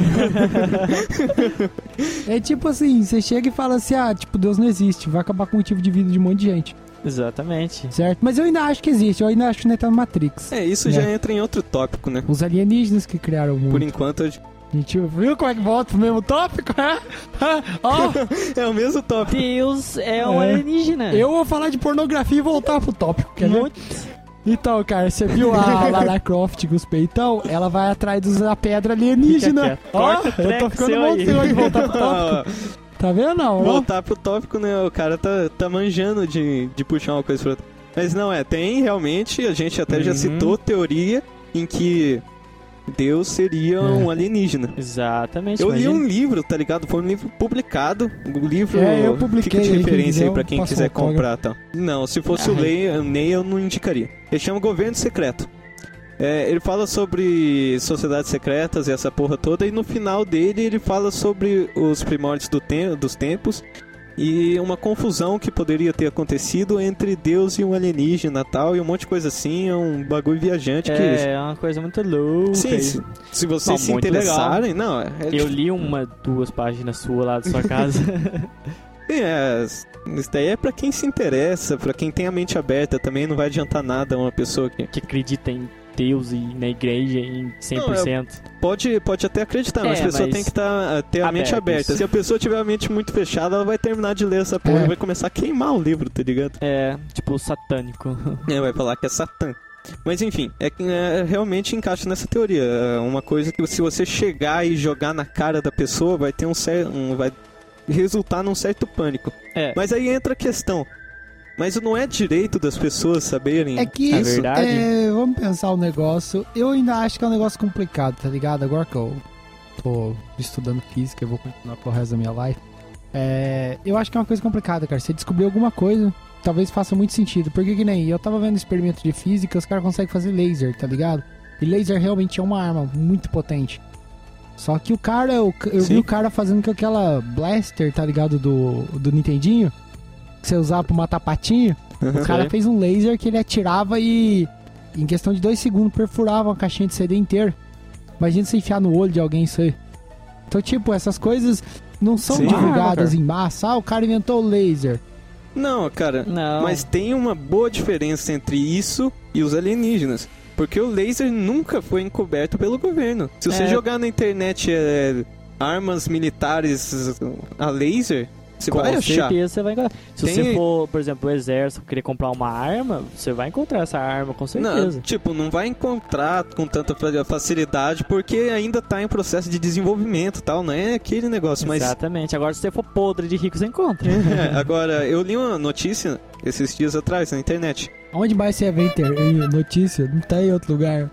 Speaker 4: cara.
Speaker 5: É tipo assim, você chega e fala assim, ah, tipo, Deus não existe. Vai acabar com o motivo de vida de um monte de gente,
Speaker 6: Exatamente.
Speaker 5: certo? Mas eu ainda acho que existe, eu ainda acho que não tá no Matrix.
Speaker 4: É, isso
Speaker 5: É.
Speaker 4: já entra em outro tópico, né?
Speaker 5: Os alienígenas que criaram o mundo.
Speaker 4: Por enquanto, eu-
Speaker 5: A gente viu como é que volta pro mesmo tópico? Ó,
Speaker 4: é o mesmo tópico.
Speaker 6: Deus é um
Speaker 5: É.
Speaker 6: alienígena.
Speaker 5: eu vou falar de pornografia e voltar pro tópico, quer ver?
Speaker 6: Muito.
Speaker 5: Então, cara, você viu a Lara Croft com os peitão? Ela vai atrás da pedra alienígena.
Speaker 6: Fica quieto.
Speaker 5: Ó,
Speaker 6: Corta o
Speaker 5: eu tô
Speaker 6: treco
Speaker 5: ficando
Speaker 6: seu aí.
Speaker 5: monstro de voltar pro tópico. Tá vendo, não? Ó.
Speaker 4: Voltar pro tópico, né? O cara tá, tá manjando de, de puxar uma coisa pra outra. Mas não, é, tem realmente, a gente até já
Speaker 6: Uhum.
Speaker 4: citou teoria em que Deus seria um alienígena.
Speaker 6: Exatamente.
Speaker 4: Eu li
Speaker 6: imagina.
Speaker 4: um livro, tá ligado? Foi um livro publicado. O livro
Speaker 5: É, eu publiquei
Speaker 4: fica de
Speaker 5: aí,
Speaker 4: referência
Speaker 5: quem
Speaker 4: aí pra
Speaker 5: quiser,
Speaker 4: quem
Speaker 5: eu passo
Speaker 4: quiser
Speaker 5: o autógrafo.
Speaker 4: comprar, tá? Não, se fosse o
Speaker 6: Ah,
Speaker 4: Ney, Ney eu não indicaria. Ele chama Governo Secreto. É, ele fala sobre sociedades secretas e essa porra toda, e no final dele ele fala sobre os primórdios do te- dos tempos e uma confusão que poderia ter acontecido entre Deus e um alienígena tal, e um monte de coisa assim, é um bagulho viajante que...
Speaker 6: É, é uma coisa muito louca.
Speaker 4: Sim, se, se vocês
Speaker 6: Não,
Speaker 4: se
Speaker 6: muito
Speaker 4: interessarem, não, é,
Speaker 6: Eu li uma, duas páginas suas lá da sua casa.
Speaker 4: É, isso daí é pra quem se interessa, pra quem tem a mente aberta também, não vai adiantar nada uma pessoa que
Speaker 6: que acredita em Deus e na igreja em cem por cento.
Speaker 4: pode, pode até acreditar, mas
Speaker 6: É,
Speaker 4: a pessoa
Speaker 6: mas
Speaker 4: tem que tá, ter a mente
Speaker 6: abertos.
Speaker 4: aberta. Se a pessoa tiver a mente muito fechada, ela vai terminar de ler essa porra
Speaker 5: É.
Speaker 4: e vai começar a queimar o livro, tá ligado?
Speaker 6: É, tipo, satânico.
Speaker 4: É, vai falar que é Satã. Mas enfim, é que é, realmente encaixa nessa teoria. É uma coisa que se você chegar e jogar na cara da pessoa, vai ter um certo. Um, vai resultar num certo pânico.
Speaker 6: É,
Speaker 4: Mas aí entra a questão. Mas não é direito das pessoas saberem
Speaker 5: É que,
Speaker 6: É
Speaker 4: isso?
Speaker 6: verdade.
Speaker 5: é, vamos pensar um negócio. Eu ainda acho que é um negócio complicado, tá ligado? Agora que eu tô estudando física, eu vou continuar pro resto da minha life. É, eu acho que é uma coisa complicada, cara. Você descobrir alguma coisa, talvez faça muito sentido. Porque que nem eu tava vendo experimento de física, os caras conseguem fazer laser, tá ligado? E laser realmente é uma arma muito potente. Só que o cara, eu, eu vi
Speaker 4: Sim.
Speaker 5: o cara fazendo com aquela blaster, tá ligado? Do, do Nintendinho, que você usava pra matar patinho. O cara
Speaker 6: Sei.
Speaker 5: fez um laser que ele atirava e em questão de dois segundos perfurava uma caixinha de C D inteira. Imagina você enfiar no olho de alguém isso aí. Então, tipo, essas coisas não são
Speaker 4: Sim.
Speaker 5: divulgadas
Speaker 6: Ah, cara.
Speaker 5: em massa. Ah, o cara inventou o laser.
Speaker 4: Não, cara,
Speaker 6: Não.
Speaker 4: mas tem uma boa diferença entre isso e os alienígenas. Porque o laser nunca foi encoberto pelo governo. Se você
Speaker 6: É.
Speaker 4: jogar na internet é, armas militares a laser, você
Speaker 6: com
Speaker 4: vai achar.
Speaker 6: certeza você vai encontrar. Se
Speaker 4: Tem-
Speaker 6: você for, por exemplo, o exército, querer comprar uma arma, você vai encontrar essa arma, com certeza.
Speaker 4: Não, tipo, não vai encontrar com tanta fa- facilidade porque ainda tá em processo de desenvolvimento e tal, não é aquele negócio, mas...
Speaker 6: Exatamente. Agora, se você for podre de rico, você encontra.
Speaker 4: É, agora, eu li uma notícia esses dias atrás na internet.
Speaker 5: Onde mais você vê inter- notícia? Não tá em outro lugar.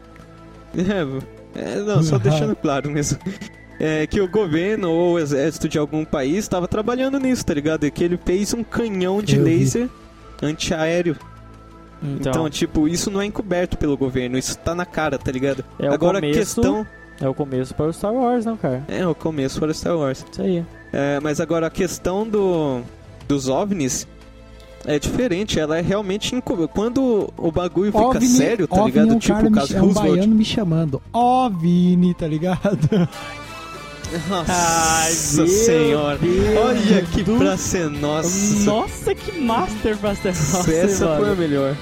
Speaker 4: É, é, não, só deixando claro mesmo. É que o governo ou o exército de algum país estava trabalhando nisso, tá ligado? E que ele fez um canhão de
Speaker 5: Eu vi.
Speaker 4: laser antiaéreo. Então,
Speaker 6: Então,
Speaker 4: tipo, isso não é encoberto pelo governo, isso tá na cara, tá ligado?
Speaker 6: é o
Speaker 4: Agora a
Speaker 6: começo,
Speaker 4: questão...
Speaker 6: é o começo para o Star Wars, não, cara?
Speaker 4: É, o começo para Star Wars.
Speaker 6: Isso aí.
Speaker 4: É, mas agora a questão do, dos OVNIs é diferente, ela é realmente inco... Quando o bagulho fica
Speaker 5: OVNI,
Speaker 4: sério, tá
Speaker 5: OVNI
Speaker 4: ligado?
Speaker 5: é um,
Speaker 4: Tipo
Speaker 5: cara
Speaker 4: o
Speaker 5: me,
Speaker 4: caso
Speaker 5: é um
Speaker 4: Roosevelt.
Speaker 5: baiano me chamando. OVNI, tá ligado?
Speaker 4: Nossa
Speaker 6: Ai, meu
Speaker 4: senhora.
Speaker 6: Deus
Speaker 4: Olha que
Speaker 6: do-
Speaker 4: pra ser nossa.
Speaker 6: Nossa, que master pra ser nossa,
Speaker 4: Essa
Speaker 6: mano.
Speaker 4: foi a melhor.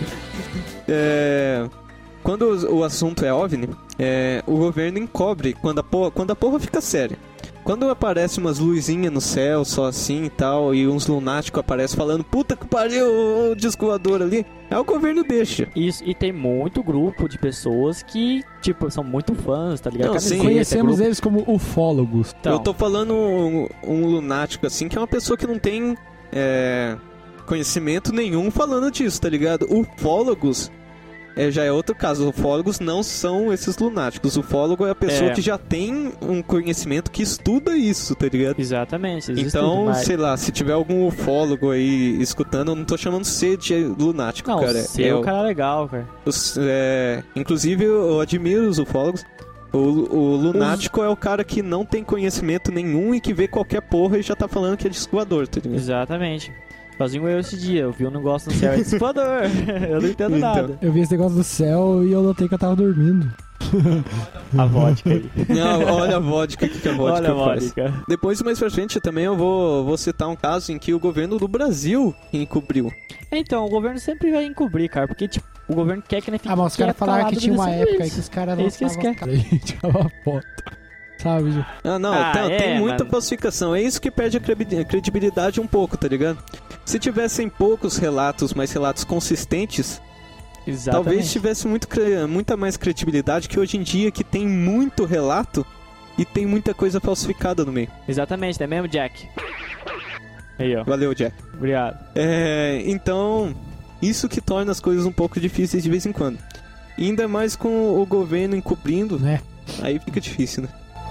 Speaker 4: É, quando o, o assunto é OVNI, é, o governo encobre quando a, porra, quando a porra fica séria. Quando aparece umas luzinhas no céu, só assim e tal, e uns lunáticos aparecem falando puta que pariu, o disco voador ali, aí o governo deixa.
Speaker 6: Isso, e tem muito grupo de pessoas que, tipo, são muito fãs, tá ligado?
Speaker 4: Não, sim.
Speaker 6: Camiseta,
Speaker 5: Conhecemos
Speaker 6: grupo.
Speaker 5: eles como ufólogos.
Speaker 6: Então,
Speaker 4: Eu tô falando um, um lunático assim, que é uma pessoa que não tem é, conhecimento nenhum falando disso, tá ligado? Ufólogos é, já é outro caso. Ufólogos não são esses lunáticos. Ufólogo é a pessoa
Speaker 6: É.
Speaker 4: que já tem um conhecimento que estuda isso, tá ligado?
Speaker 6: Exatamente. eles
Speaker 4: Então,
Speaker 6: estudam, mas-
Speaker 4: sei lá, se tiver algum ufólogo aí escutando, eu não tô chamando você de lunático,
Speaker 6: Não,
Speaker 4: cara.
Speaker 6: ser
Speaker 4: É
Speaker 6: o
Speaker 4: o-
Speaker 6: cara legal, cara.
Speaker 4: os- é, inclusive, eu admiro os ufólogos. O, o lunático é o cara que não tem conhecimento nenhum e que vê qualquer porra e já tá falando que é disco voador, tá ligado?
Speaker 6: Exatamente. Sozinho eu esse dia, eu vi um negócio no céu e disse, voador, eu não entendo
Speaker 4: Então.
Speaker 6: nada.
Speaker 5: Eu vi esse negócio do céu e eu notei que eu tava dormindo.
Speaker 6: A vodka aí.
Speaker 4: Não, olha a vodka, o que, que a vodka
Speaker 6: Olha a
Speaker 4: faz.
Speaker 6: vodka.
Speaker 4: Depois, mais pra frente, também eu vou, vou citar um caso em que o governo do Brasil encobriu.
Speaker 6: Então, o governo sempre vai encobrir, cara, porque, tipo, o governo quer que não fique
Speaker 5: Ah, mas os caras
Speaker 6: quieto,
Speaker 5: falaram
Speaker 6: calado,
Speaker 5: que tinha uma
Speaker 6: obedecendo
Speaker 5: época aí
Speaker 6: eles.
Speaker 5: que os caras
Speaker 6: É isso que eles
Speaker 5: lançavam
Speaker 6: querem.
Speaker 5: as caras, tinha uma foto. Sabe, Ju?
Speaker 4: Ah, não,
Speaker 6: Ah,
Speaker 4: tem,
Speaker 6: é,
Speaker 4: tem muita
Speaker 6: mas-
Speaker 4: falsificação. É isso que perde a credi- credibilidade um pouco, tá ligado? Se tivessem poucos relatos, mas relatos consistentes,
Speaker 6: Exatamente.
Speaker 4: talvez tivesse muito, cre- muita mais credibilidade que hoje em dia, que tem muito relato e tem muita coisa falsificada no meio.
Speaker 6: Exatamente, não é mesmo, Jack? Aí, ó.
Speaker 4: Valeu, Jack.
Speaker 6: Obrigado.
Speaker 4: É, então, isso que torna as coisas um pouco difíceis de vez em quando. E ainda mais com o governo encobrindo,
Speaker 5: Né?
Speaker 4: aí fica difícil, né?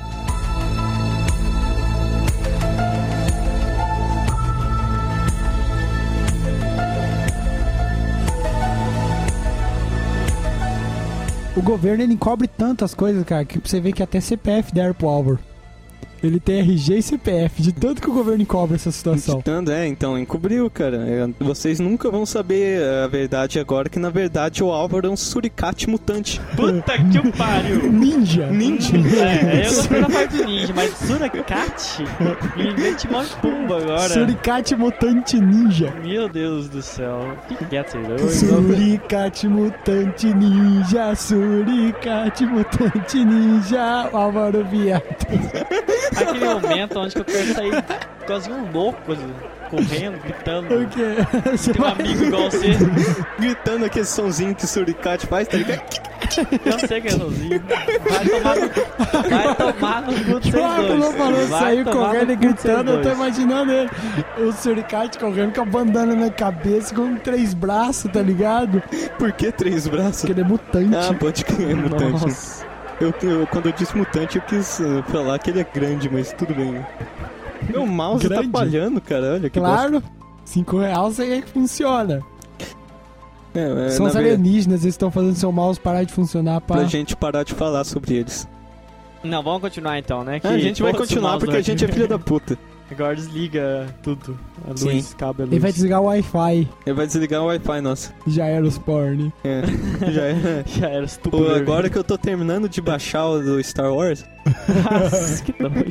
Speaker 5: O governo, ele encobre tantas coisas, cara, que você vê que até C P F deram pro Álvaro. Ele tem R G e C P F, de tanto que o governo encobre essa situação.
Speaker 4: Ditando, é, então, encobriu, cara. É, vocês nunca vão saber a verdade agora, que na verdade o Álvaro é um suricate mutante.
Speaker 6: Puta que o pariu.
Speaker 5: Ninja!
Speaker 4: Ninja!
Speaker 6: É, eu gostei da parte do ninja, mas Suricate? Me mete mó pumba agora.
Speaker 5: Suricate mutante ninja.
Speaker 6: Meu Deus do céu. Fique quieto aí, doido.
Speaker 5: Suricate mutante ninja, suricate mutante ninja, Álvaro Viato.
Speaker 6: Aquele momento onde que eu quero sair quase um louco, assim, correndo, gritando.
Speaker 5: O quê? Você
Speaker 6: Tem um
Speaker 5: vai-
Speaker 6: amigo igual você.
Speaker 4: Gritando aquele sonzinho que o suricate faz, tá ligado?
Speaker 6: Eu sei que é sozinho. Vai tomar no, vai tomar no cu de vocês
Speaker 5: Claro,
Speaker 6: dois.
Speaker 5: não falou,
Speaker 6: Vai
Speaker 5: saiu
Speaker 6: tomar
Speaker 5: correndo
Speaker 6: no
Speaker 5: e
Speaker 6: cu de vocês
Speaker 5: gritando, eu tô
Speaker 6: dois.
Speaker 5: imaginando ele. O suricate correndo com a bandana na cabeça, com três braços, tá ligado?
Speaker 4: Por que três braços?
Speaker 5: Porque ele é mutante.
Speaker 4: Ah, pode crer, é mutante.
Speaker 6: Nossa.
Speaker 4: Eu, eu- quando eu disse mutante, eu quis uh, falar que ele é grande, mas tudo bem. Meu mouse
Speaker 5: Grande?
Speaker 4: tá falhando, cara. Olha que
Speaker 5: Claro, cinco reais aí que funciona.
Speaker 4: bosta. É, é,
Speaker 5: São os
Speaker 4: na verdade,
Speaker 5: alienígenas, eles estão fazendo seu mouse parar de funcionar pra...
Speaker 4: pra gente parar de falar sobre eles.
Speaker 6: Não, vamos continuar então, né? Que
Speaker 4: Ah, a gente vai
Speaker 6: foda-se o
Speaker 4: continuar
Speaker 6: mouse
Speaker 4: porque a
Speaker 6: aqui.
Speaker 4: gente é filha da puta.
Speaker 6: Agora desliga tudo. A
Speaker 4: Sim.
Speaker 6: luz, cabe a luz.
Speaker 5: Ele vai desligar o Wi-Fi,
Speaker 4: Ele vai desligar o Wi-Fi, nossa.
Speaker 5: já era os porn.
Speaker 4: É, já é.
Speaker 6: Já era
Speaker 4: Pô,
Speaker 6: estúpido.
Speaker 4: agora que eu tô terminando de baixar o do Star Wars,
Speaker 6: Nossa, que nojo.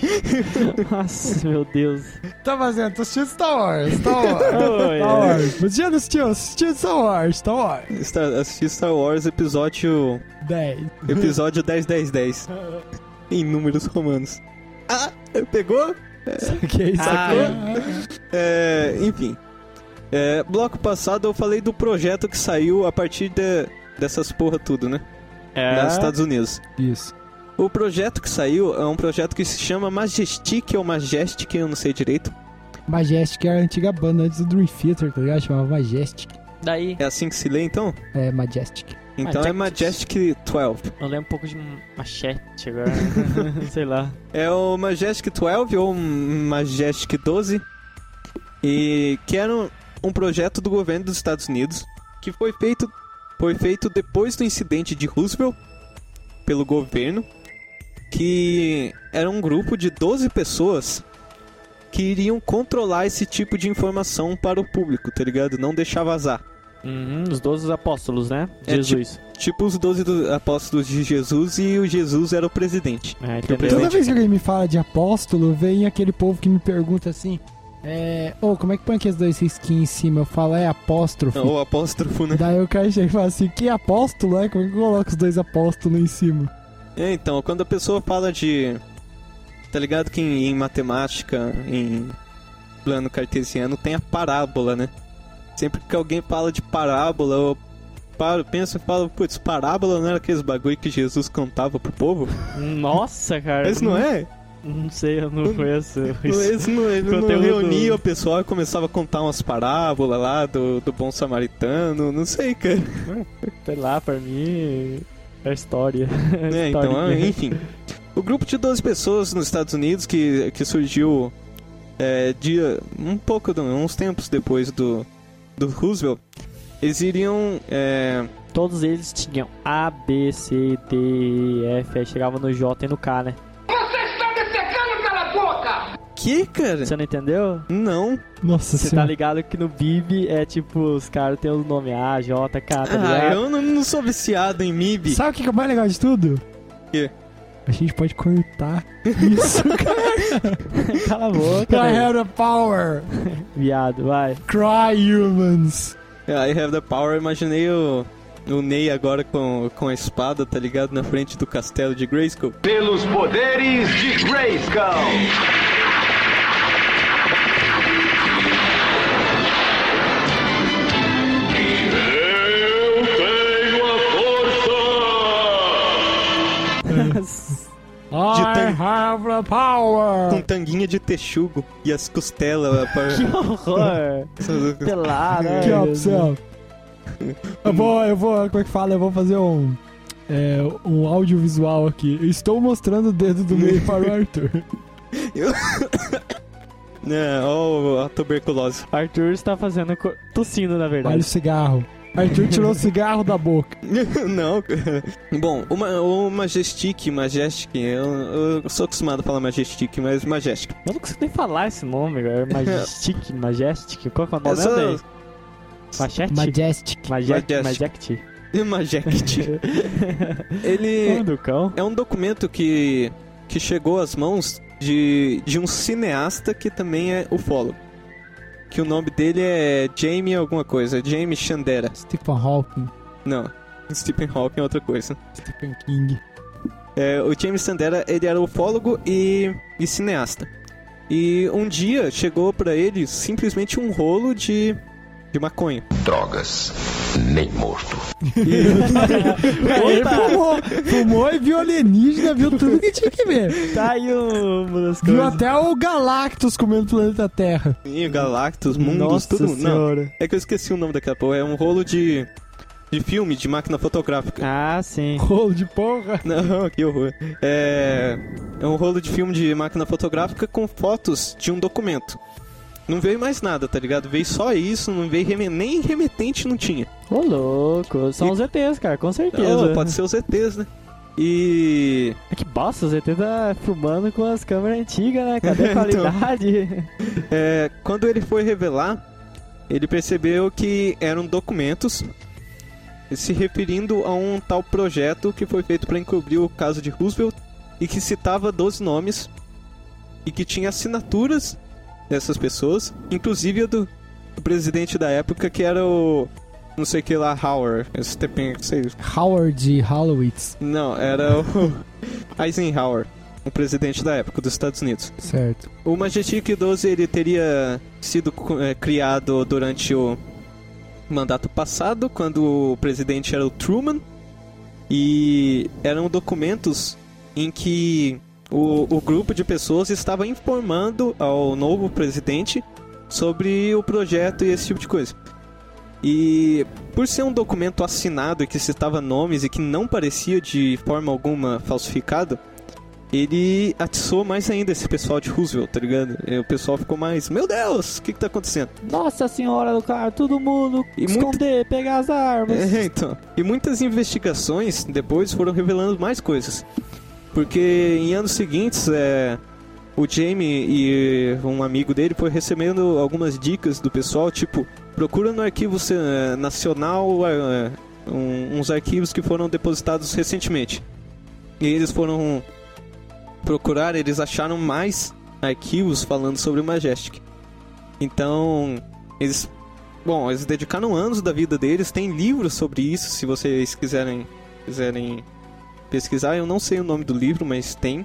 Speaker 6: Nossa, meu Deus.
Speaker 5: Tá fazendo? Tô assistindo Star Wars, Star Wars.
Speaker 6: Oi,
Speaker 5: Star Wars. Você já não assistiu? Assistindo Star Wars, Star Wars.
Speaker 4: Star, assisti Star Wars episódio.
Speaker 5: dez.
Speaker 4: Episódio dez, dez, dez. Em números romanos. Ah, pegou?
Speaker 5: Que isso
Speaker 6: Ah,
Speaker 5: aqui?
Speaker 4: É, enfim. É, bloco passado eu falei do projeto que saiu a partir de, dessas porra tudo, né?
Speaker 6: É.
Speaker 4: Nos Estados Unidos.
Speaker 5: Isso.
Speaker 4: O projeto que saiu é um projeto que se chama Majestic ou Majestic, eu não sei direito.
Speaker 5: Majestic é a antiga banda antes do Dream Theater, tá ligado? Chamava Majestic.
Speaker 6: Daí,
Speaker 4: É assim que se lê então?
Speaker 5: É, Majestic.
Speaker 4: Então é Majestic doze.
Speaker 6: eu lembro um pouco de machete agora. Sei lá.
Speaker 4: É o Majestic doze ou Majestic doze. E que era um, um projeto do governo dos Estados Unidos que foi feito, foi feito depois do incidente de Roosevelt pelo governo, que era um grupo de doze pessoas que iriam controlar esse tipo de informação para o público, tá ligado? Não deixar vazar.
Speaker 6: Uhum, os doze apóstolos, né?
Speaker 4: É,
Speaker 6: Jesus.
Speaker 4: Tipo os doze do- apóstolos de Jesus e o Jesus era o presidente.
Speaker 6: É,
Speaker 4: Porque o
Speaker 6: entendeu?
Speaker 5: Toda vez que alguém me fala de apóstolo, vem aquele povo que me pergunta assim: É. Ô, como é que põe aqueles dois risquinhos em cima? Eu falo, é apóstrofe.
Speaker 4: O apóstrofo, né?
Speaker 5: Daí o cara chega e fala assim: que apóstolo é? Como é que eu coloco os dois apóstolos em cima?
Speaker 4: É, então, quando a pessoa fala de... Tá ligado que em, em matemática, em plano cartesiano, tem a parábola, né? Sempre que alguém fala de parábola, eu paro, penso e falo, putz, parábola não era aqueles bagulho que Jesus contava pro povo?
Speaker 6: Nossa, cara.
Speaker 4: Esse não é?
Speaker 6: Não sei, eu não conheço isso.
Speaker 4: Esse não, ele não
Speaker 6: Conteúdo.
Speaker 4: reunia o pessoal e começava a contar umas parábolas lá do, do bom samaritano, não sei, cara.
Speaker 6: Sei lá, pra mim é história.
Speaker 4: É, então, ah, enfim. O grupo de doze pessoas nos Estados Unidos que, que surgiu é, dia, um pouco, uns tempos depois do, do Roosevelt, eles iriam... É...
Speaker 6: Todos eles tinham A, B, C, D, E, F, aí chegava no J e no K, né?
Speaker 1: Você está me secando pela boca!
Speaker 4: Que, cara?
Speaker 6: Você não entendeu?
Speaker 4: Não.
Speaker 5: Nossa
Speaker 6: Você tá
Speaker 5: senhora.
Speaker 6: ligado que no B I B é tipo, os caras têm o nome A, J, K, tá
Speaker 4: Ah,
Speaker 6: ligado?
Speaker 4: eu não, não sou viciado em M I B.
Speaker 5: Sabe o que é o mais legal de tudo?
Speaker 4: O quê?
Speaker 5: A gente pode cortar isso, cara.
Speaker 6: Cala a boca,
Speaker 5: I
Speaker 6: velho.
Speaker 5: have the power.
Speaker 6: Viado, vai.
Speaker 5: Cry, humans.
Speaker 4: I have the power, imaginei o, o Ney agora com, com a espada, tá ligado? Na frente do castelo de Grayskull.
Speaker 1: Pelos poderes de Grayskull!
Speaker 5: I
Speaker 4: tan-
Speaker 5: have the power.
Speaker 4: Com tanguinha de texugo e as costelas.
Speaker 6: Que horror. Pelado, né?
Speaker 5: Que opção. Eu vou, eu vou, como é que fala? Eu vou fazer um, é, um audiovisual aqui. Eu estou mostrando o dedo do meio para o Arthur.
Speaker 4: É, ó, a tuberculose.
Speaker 6: Arthur está fazendo... co- tossindo, na
Speaker 5: Olha
Speaker 6: verdade.
Speaker 5: o cigarro. Arthur tirou o cigarro da boca.
Speaker 4: Não, cara. Bom, o, Ma- o Majestic, Majestic, eu, eu sou acostumado a falar Majestic, mas Majestic.
Speaker 6: Eu não consigo nem falar esse nome, velho. Majestic, Majestic. Qual que é o
Speaker 4: É
Speaker 6: nome
Speaker 4: só...
Speaker 6: dele? Majestic?
Speaker 5: Majestic.
Speaker 6: Majestic.
Speaker 4: Majestic.
Speaker 6: Majestic.
Speaker 4: Majestic. Ele
Speaker 6: Nome do cão.
Speaker 4: é um documento que, que chegou às mãos de, de um cineasta que também é ufólogo. Que o nome dele é Jamie alguma coisa, Jamie Chandera.
Speaker 5: Stephen Hawking.
Speaker 4: Não, Stephen Hawking é outra coisa.
Speaker 5: Stephen King.
Speaker 4: É, o James Chandera, ele era ufólogo e, e cineasta. E um dia chegou pra ele simplesmente um rolo de, de maconha.
Speaker 8: Drogas, nem morto.
Speaker 5: Ele fumou, fumou e viu alienígena, viu tudo que tinha que ver.
Speaker 6: Tá aí uma das
Speaker 5: Viu
Speaker 6: coisas.
Speaker 5: até o Galactus comendo o planeta Terra.
Speaker 4: E Galactus, mundos,
Speaker 6: Nossa
Speaker 4: tudo. Não,
Speaker 6: senhora.
Speaker 4: é que eu esqueci o nome daquela porra. É um rolo de, de filme, de máquina fotográfica.
Speaker 6: Ah, sim.
Speaker 5: Rolo de porra.
Speaker 4: Não, que horror. É, é um rolo de filme de máquina fotográfica com fotos de um documento. Não veio mais nada, tá ligado? Veio só isso, não veio reme... nem remetente não tinha.
Speaker 6: Ô, louco. São
Speaker 4: E-
Speaker 6: os E Tês, cara, com certeza.
Speaker 4: Oh, pode ser os E Tês, né? E...
Speaker 6: Que bosta, os E Tês tá filmando com as câmeras antigas, né? Cadê a qualidade?
Speaker 4: É, quando ele foi revelar, ele percebeu que eram documentos se referindo a um tal projeto que foi feito para encobrir o caso de Roosevelt e que citava doze nomes e que tinha assinaturas dessas pessoas, inclusive a do, do presidente da época, que era o não sei que lá, Howard, Stephen, sei,
Speaker 5: Howard Halowitz.
Speaker 4: não, era o Eisenhower, o presidente da época dos Estados Unidos.
Speaker 5: Certo.
Speaker 4: O Majestic doze ele teria sido é, criado durante o mandato passado, quando o presidente era o Truman, e eram documentos em que o, o grupo de pessoas estava informando ao novo presidente sobre o projeto e esse tipo de coisa. E por ser um documento assinado e que citava nomes e que não parecia de forma alguma falsificado, ele atiçou mais ainda esse pessoal de Roosevelt, tá ligado? E o pessoal ficou mais, meu Deus, o que que tá acontecendo?
Speaker 6: Nossa senhora do cara, todo mundo
Speaker 4: E
Speaker 6: esconder, pegar as armas.
Speaker 4: É, então. E muitas investigações depois foram revelando mais coisas. Porque em anos seguintes, é, o Jamie e um amigo dele foi recebendo algumas dicas do pessoal, tipo, procura no arquivo é, nacional é, um, uns arquivos que foram depositados recentemente. E eles foram procurar, eles acharam mais arquivos falando sobre o Majestic. Então, eles, bom, eles dedicaram anos da vida deles, tem livros sobre isso, se vocês quiserem, quiserem pesquisar. Eu não sei o nome do livro, mas tem.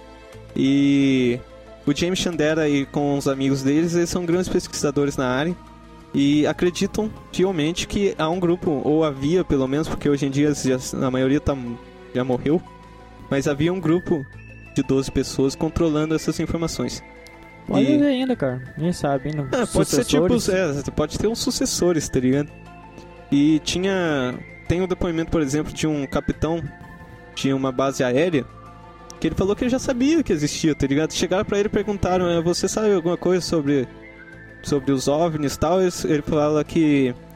Speaker 4: E o James Chandera e com os amigos deles, eles são grandes pesquisadores na área e acreditam fielmente que há um grupo, ou havia pelo menos, porque hoje em dia já, a maioria tá, já morreu, mas havia um grupo de doze pessoas controlando essas informações.
Speaker 6: Pode
Speaker 4: E-
Speaker 6: ver ainda, cara. Nem sabe ainda.
Speaker 4: Ah, pode ser tipo,
Speaker 6: Sucessores.
Speaker 4: é, pode ter uns sucessores, tá ligado? E tinha, tem um depoimento, por exemplo, de um capitão de uma base aérea, que ele falou que ele já sabia que existia, tá ligado? Chegaram pra ele e perguntaram, é, você sabe alguma coisa sobre, sobre os OVNIs e tal? Ele ele fala que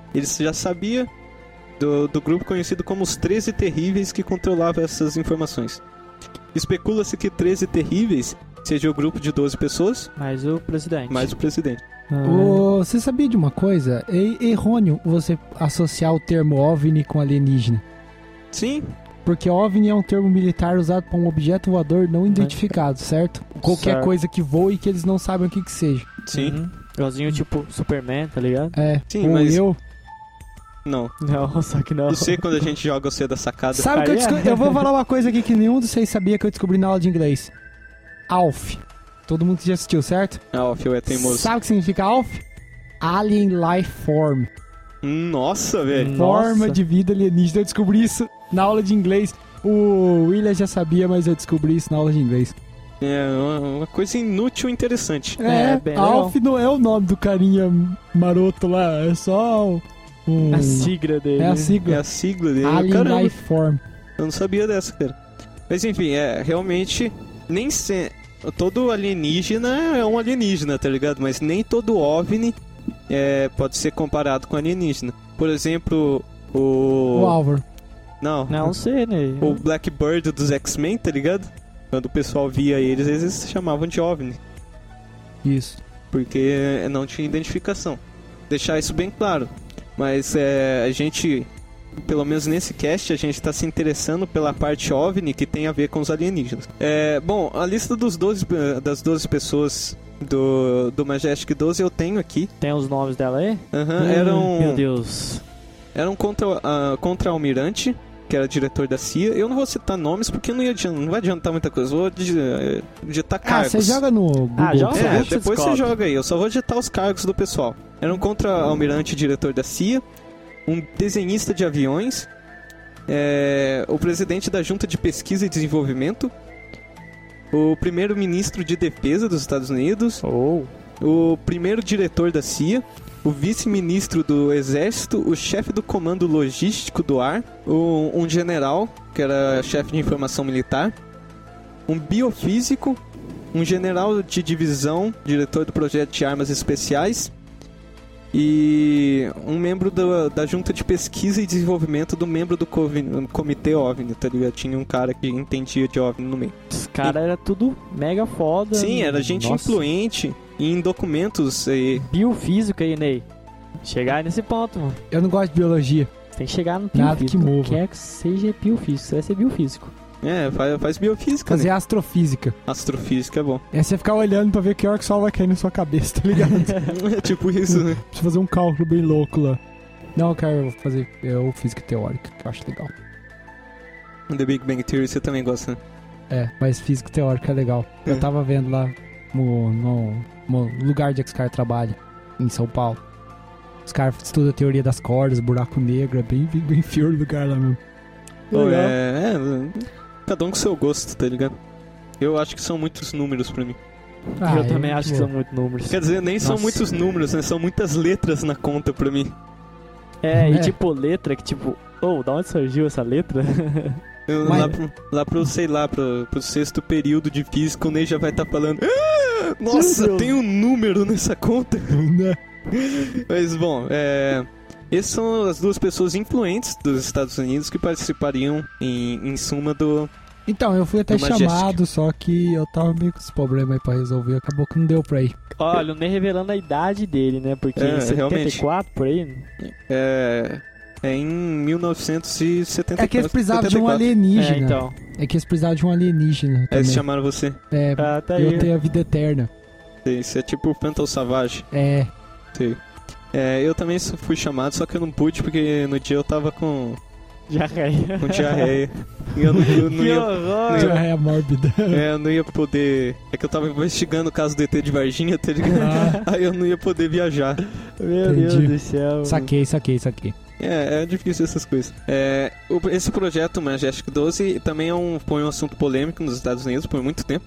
Speaker 4: eles já sabiam do, do grupo conhecido como os treze Terríveis que controlava essas informações. Especula-se que treze Terríveis seja o grupo de doze pessoas,
Speaker 6: Mais o presidente.
Speaker 4: mais o presidente.
Speaker 6: Ah.
Speaker 5: Ô, você sabia de uma coisa? É errôneo você associar o termo OVNI com alienígena.
Speaker 4: Sim,
Speaker 5: Porque OVNI é um termo militar usado para um objeto voador não identificado, certo? Qualquer
Speaker 6: Certo.
Speaker 5: coisa que voe e que eles não sabem o que que seja.
Speaker 4: sim,
Speaker 6: Uhum. Igualzinho tipo Superman, tá ligado?
Speaker 5: É,
Speaker 4: Sim,
Speaker 5: ou
Speaker 4: mas-
Speaker 5: eu.
Speaker 4: não.
Speaker 6: Não, só que não.
Speaker 4: Você, quando a gente joga você da sacada...
Speaker 5: Sabe o que eu
Speaker 6: Aí é.
Speaker 5: descobri? Eu vou falar uma coisa aqui que nenhum de vocês sabia que eu descobri na aula de inglês. ALF. Todo mundo já assistiu, certo?
Speaker 4: Ah, o Phil é teimoso.
Speaker 5: Sabe o que significa ALF? Alien Life Form.
Speaker 4: Nossa, velho.
Speaker 5: Forma
Speaker 6: Nossa.
Speaker 5: de vida alienígena. Eu descobri isso na aula de inglês. O William já sabia, mas eu descobri isso na aula de inglês.
Speaker 4: É uma, uma coisa inútil e interessante.
Speaker 5: É,
Speaker 6: É, bem legal.
Speaker 5: ALF não é o nome do carinha maroto lá, é só um...
Speaker 6: A sigla dele.
Speaker 5: É a
Speaker 4: É
Speaker 5: sigla.
Speaker 4: a sigla dele.
Speaker 5: Alien
Speaker 4: Caramba,
Speaker 5: Life Form.
Speaker 4: eu não sabia dessa, cara. Mas enfim, é, realmente, nem se... todo alienígena é um alienígena, tá ligado? Mas nem todo OVNI é, pode ser comparado com alienígena. Por exemplo, o...
Speaker 5: O Álvaro.
Speaker 4: Não,
Speaker 6: Não sei, né?
Speaker 4: o Blackbird dos X-Men, tá ligado? Quando o pessoal via eles, eles se chamavam de OVNI.
Speaker 5: Isso.
Speaker 4: Porque não tinha identificação. Deixar isso bem claro. Mas é, a gente, pelo menos nesse cast, a gente está se interessando pela parte OVNI que tem a ver com os alienígenas. É, bom, a lista dos doze, das doze pessoas do, do Majestic doze eu tenho aqui.
Speaker 6: Tem os nomes dela aí?
Speaker 4: Aham, eram,
Speaker 6: Meu Deus.
Speaker 4: eram contra, uh, contra-almirante, que era diretor da C I A. Eu não vou citar nomes porque não, ia adiantar, não vai adiantar muita coisa. Vou dig- digitar
Speaker 5: Ah,
Speaker 4: cargos.
Speaker 5: você joga no Google.
Speaker 6: Ah, joga
Speaker 5: você
Speaker 4: É,
Speaker 5: vê?
Speaker 6: você
Speaker 4: depois você
Speaker 6: descobre.
Speaker 4: joga aí. Eu só vou digitar os cargos do pessoal. Era um contra-almirante diretor da C I A, um desenhista de aviões, é, o presidente da Junta de Pesquisa e Desenvolvimento, o primeiro-ministro de Defesa dos Estados Unidos,
Speaker 6: Oh.
Speaker 4: o primeiro diretor da C I A, o vice-ministro do Exército, o chefe do Comando Logístico do Ar, o, um general, que era chefe de informação militar, um biofísico, um general de divisão, diretor do projeto de armas especiais, e um membro da, da Junta de Pesquisa e Desenvolvimento do membro do covi- Comitê OVNI, tá ligado? Tinha um cara que entendia de OVNI no meio.
Speaker 6: Os caras eram tudo mega foda.
Speaker 4: Sim, era gente
Speaker 6: Nossa.
Speaker 4: influente em documentos e...
Speaker 6: Biofísico aí, Ney. Chegar nesse ponto, mano.
Speaker 5: Eu não gosto de biologia.
Speaker 6: Você tem que chegar no
Speaker 5: Nada
Speaker 6: biofísico.
Speaker 5: que mova.
Speaker 6: Quer que seja biofísico, você vai ser biofísico.
Speaker 4: É, faz, faz biofísica,
Speaker 5: Fazer
Speaker 4: né?
Speaker 5: astrofísica.
Speaker 4: Astrofísica é bom.
Speaker 5: É você ficar olhando pra ver que hora que o sol vai cair na sua cabeça, tá ligado?
Speaker 4: É tipo isso, né?
Speaker 5: Precisa fazer um cálculo bem louco lá. Não, eu quero fazer eu, física teórica, que eu acho legal.
Speaker 4: The Big Bang Theory você também gosta, né?
Speaker 5: É, mas física teórica é legal.
Speaker 4: É.
Speaker 5: Eu tava vendo lá no, no, no lugar de que os caras trabalham, em São Paulo. Os caras estudam a teoria das cordas, buraco negro, é bem, bem, bem feio o lugar lá mesmo.
Speaker 4: Pô,
Speaker 5: Legal.
Speaker 4: é, é... Cada um com seu gosto, tá ligado? Eu acho que são muitos números pra mim.
Speaker 5: Ah,
Speaker 6: eu também
Speaker 5: é,
Speaker 6: acho que
Speaker 5: pô.
Speaker 6: são muitos números.
Speaker 4: Quer dizer, nem são
Speaker 6: Nossa.
Speaker 4: muitos números, né? São muitas letras na conta pra mim.
Speaker 6: É, e
Speaker 5: É.
Speaker 6: tipo, letra que tipo... Oh, da onde surgiu essa letra?
Speaker 4: Eu,
Speaker 5: Mas-
Speaker 4: lá, pro, lá pro, sei lá, pro, pro sexto período de física, o Ney já vai estar tá falando... "Ah, nossa,
Speaker 6: Meu Deus."
Speaker 4: tem um número nessa conta.
Speaker 5: Né?
Speaker 4: Mas, bom, é... Essas são as duas pessoas influentes dos Estados Unidos que participariam, em, em suma, do...
Speaker 5: Então, eu fui até
Speaker 4: Do Majestic.
Speaker 5: chamado, só que eu tava meio com esse problema aí pra resolver, acabou que não deu pra ir.
Speaker 6: Olha, o Ney revelando a idade dele, né? Porque
Speaker 4: É,
Speaker 6: em setenta e
Speaker 4: realmente.
Speaker 6: quatro, por aí...
Speaker 4: É... É em mil novecentos e setenta e quatro.
Speaker 5: É que eles precisavam de um
Speaker 4: setenta e quatro.
Speaker 5: alienígena.
Speaker 6: É, então.
Speaker 5: É que eles precisavam de um alienígena
Speaker 4: Aí
Speaker 5: também.
Speaker 4: eles chamaram você.
Speaker 5: É,
Speaker 6: Ah, tá aí.
Speaker 5: eu tenho a vida eterna.
Speaker 4: Isso é tipo o Phantom Savage.
Speaker 5: É,
Speaker 4: Sei. É, eu também fui chamado, só que eu não pude porque no dia eu tava com,
Speaker 6: Diarreia.
Speaker 4: com diarreia. E eu não, eu não
Speaker 6: Que
Speaker 4: ia.
Speaker 6: horror!
Speaker 5: diarreia mórbida.
Speaker 4: É, eu não ia poder. É que eu tava investigando o caso do E T de Varginha, tá ligado?
Speaker 5: Ah.
Speaker 4: Aí eu não ia poder viajar.
Speaker 6: Meu Deus
Speaker 5: Entendi.
Speaker 6: do céu.
Speaker 5: Saquei, saquei, saquei.
Speaker 4: É, é difícil essas coisas. É, o- esse projeto Majestic doze também é um, foi um assunto polêmico nos Estados Unidos por muito tempo.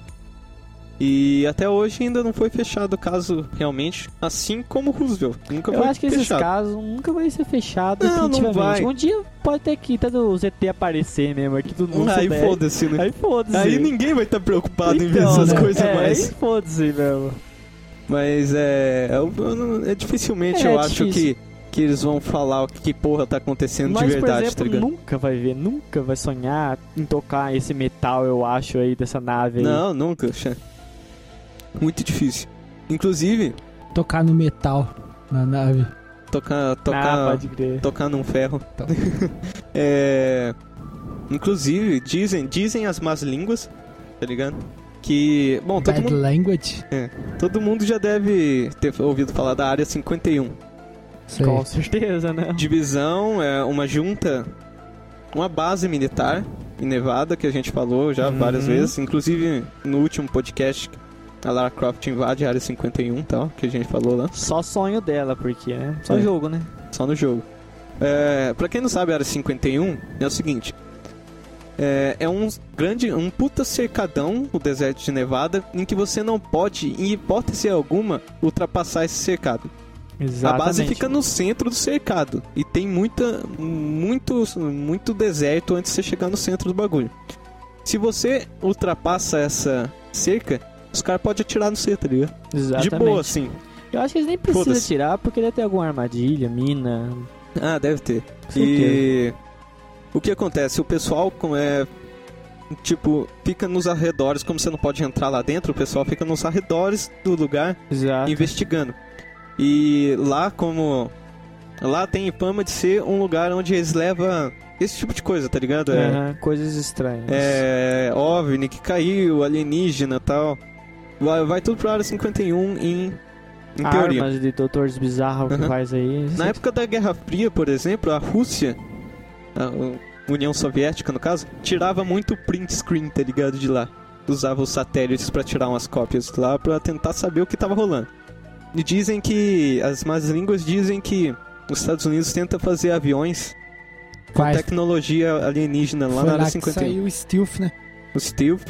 Speaker 4: E até hoje ainda não foi fechado o caso realmente, assim como Roosevelt. Nunca
Speaker 6: Eu
Speaker 4: foi
Speaker 6: acho que esses
Speaker 4: fechado.
Speaker 6: casos nunca vai ser fechado
Speaker 4: Não, não
Speaker 6: definitivamente.
Speaker 4: vai.
Speaker 6: Um dia pode ter que tanto o Z T aparecer mesmo aqui, todo mundo
Speaker 4: Aí
Speaker 6: souber.
Speaker 4: foda-se, né?
Speaker 6: Aí foda-se.
Speaker 4: Aí ninguém vai estar preocupado em ver
Speaker 6: Então,
Speaker 4: essas
Speaker 6: né?
Speaker 4: coisas
Speaker 6: é,
Speaker 4: mais.
Speaker 6: Aí foda-se mesmo.
Speaker 4: Mas é, eu- eu não- é dificilmente
Speaker 6: É,
Speaker 4: eu
Speaker 6: é
Speaker 4: acho
Speaker 6: difícil.
Speaker 4: que que eles vão falar o que, que porra tá acontecendo
Speaker 6: Nós,
Speaker 4: de verdade,
Speaker 6: por exemplo,
Speaker 4: tá ligado?
Speaker 6: nunca vai ver, nunca vai sonhar em tocar esse metal, eu acho, aí, dessa nave aí.
Speaker 4: Não, nunca. Xa. Muito difícil. Inclusive,
Speaker 5: Tocar no metal na nave.
Speaker 4: tocar,
Speaker 6: Ah,
Speaker 4: tocar,
Speaker 6: pode crer.
Speaker 4: tocar num ferro.
Speaker 5: Então.
Speaker 4: É... Inclusive, dizem, dizem as más línguas, tá ligado? Que, bom, todo
Speaker 5: Bad
Speaker 4: mundo,
Speaker 5: language.
Speaker 4: todo mundo já deve ter ouvido falar da Área cinquenta e um.
Speaker 5: Sei.
Speaker 6: Com certeza, né?
Speaker 4: Divisão é uma junta, uma base militar em Nevada, que a gente falou já
Speaker 6: Uhum.
Speaker 4: várias vezes. Inclusive, no último podcast, a Lara Croft invade a Área cinquenta e um e tal, que a gente falou lá.
Speaker 6: Só sonho dela, porque, né? Só
Speaker 4: É.
Speaker 6: jogo, né?
Speaker 4: Só no jogo. É, pra quem não sabe, a Área cinquenta e um é o seguinte. É, é um grande, um puta cercadão, o deserto de Nevada, em que você não pode, em hipótese alguma, ultrapassar esse cercado.
Speaker 6: Exatamente.
Speaker 4: A base fica no centro do cercado. E tem muita, muito, muito deserto antes de você chegar no centro do bagulho. Se você ultrapassa essa cerca, os caras podem atirar no você, tá ligado?
Speaker 6: Exatamente.
Speaker 4: De boa, assim.
Speaker 6: Eu acho que eles nem precisam
Speaker 4: Foda-se.
Speaker 6: tirar, porque deve ter alguma armadilha, mina.
Speaker 4: Ah, deve ter.
Speaker 6: Com
Speaker 4: E o que acontece? O pessoal com- é tipo, fica nos arredores, como você não pode entrar lá dentro, o pessoal fica nos arredores do lugar
Speaker 6: Exato.
Speaker 4: investigando. E lá, como lá tem fama de ser um lugar onde eles levam esse tipo de coisa, tá ligado? É,
Speaker 6: Aham, coisas estranhas.
Speaker 4: é OVNI que caiu, alienígena e tal. Vai, vai tudo pra Área cinquenta e um em, em teoria.
Speaker 6: Armas de doutores bizarros que
Speaker 4: Aham.
Speaker 6: faz aí.
Speaker 4: Na época da Guerra Fria, por exemplo, a Rússia, a União Soviética no caso, tirava muito print screen, tá ligado, de lá. Usava os satélites pra tirar umas cópias lá pra tentar saber o que tava rolando. E dizem que, as más línguas dizem que os Estados Unidos tenta fazer aviões com
Speaker 5: Faz.
Speaker 4: tecnologia alienígena lá
Speaker 5: Foi
Speaker 4: na Área
Speaker 5: lá que
Speaker 4: cinquenta e um.
Speaker 5: saiu o Stealth, né?
Speaker 4: O Stealth,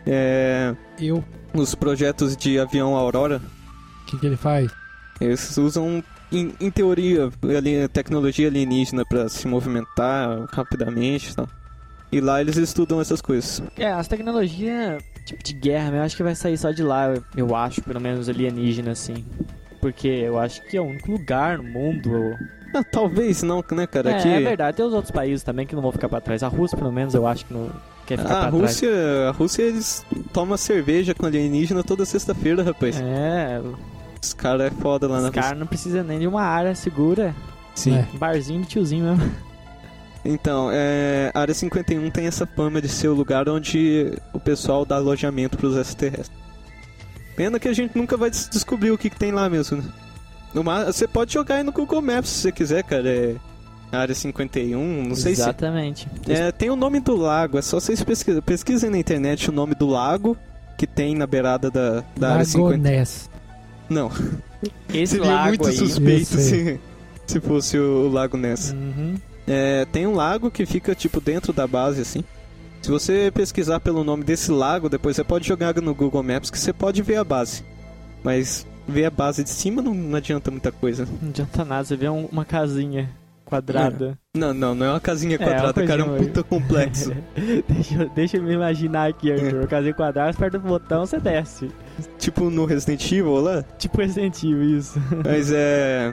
Speaker 4: é,
Speaker 5: Eu.
Speaker 4: os projetos de avião Aurora,
Speaker 5: O que, que ele faz?
Speaker 4: eles usam, em, em teoria, ali, tecnologia alienígena pra se movimentar rapidamente e tal. E lá eles estudam essas coisas.
Speaker 6: É, as tecnologias tipo de guerra, eu acho que vai sair só de lá, eu, eu acho, pelo menos alienígena, assim. Porque eu acho que é o único lugar no mundo.
Speaker 4: Ah, talvez não, né, cara?
Speaker 6: É,
Speaker 4: que...
Speaker 6: é verdade, tem os outros países também que não vão ficar pra trás. A Rússia, pelo menos, eu acho que não quer ficar
Speaker 4: Ah, a
Speaker 6: pra
Speaker 4: Rússia, a Rússia, eles tomam cerveja com alienígena toda sexta-feira, rapaz.
Speaker 6: trás. É,
Speaker 4: Os caras é foda lá na
Speaker 6: os
Speaker 4: Rússia.
Speaker 6: caras não precisam nem de uma área segura.
Speaker 4: Sim.
Speaker 5: É.
Speaker 6: Um barzinho do tiozinho mesmo.
Speaker 4: Então, é, a Área cinquenta e um tem essa fama de ser o lugar onde o pessoal dá alojamento pros extraterrestres. Pena que a gente nunca vai des- descobrir o que, que tem lá mesmo, né? No ma- Você pode jogar aí no Google Maps se você quiser, cara. É Área cinquenta e um, não sei
Speaker 6: Exatamente.
Speaker 4: se... É, tem o nome do lago, é só vocês pesquisem, pesquisem na internet o nome do lago que tem na beirada da, da Área cinquenta.
Speaker 5: Lagonés.
Speaker 4: Não,
Speaker 6: Esse
Speaker 4: seria
Speaker 6: lago
Speaker 4: muito
Speaker 6: aí...
Speaker 4: suspeito
Speaker 5: Eu sei.
Speaker 4: se, se fosse o lago Ness.
Speaker 6: Uhum.
Speaker 4: É, tem um lago que fica tipo dentro da base, assim. Se você pesquisar pelo nome desse lago, depois você pode jogar no Google Maps que você pode ver a base. Mas ver a base de cima não, não adianta muita coisa.
Speaker 6: Não adianta nada, você vê um- uma casinha quadrada.
Speaker 4: Não, não, não é uma casinha
Speaker 6: É,
Speaker 4: quadrada,
Speaker 6: uma
Speaker 4: cara, é um
Speaker 6: coisinha-
Speaker 4: puta complexo.
Speaker 6: deixa, eu- deixa eu me imaginar aqui, Arthur. Uma casinha quadrada, você aperta o botão, você desce.
Speaker 4: Tipo no Resident Evil lá.
Speaker 6: Tipo Resident Evil, isso.
Speaker 4: Mas é...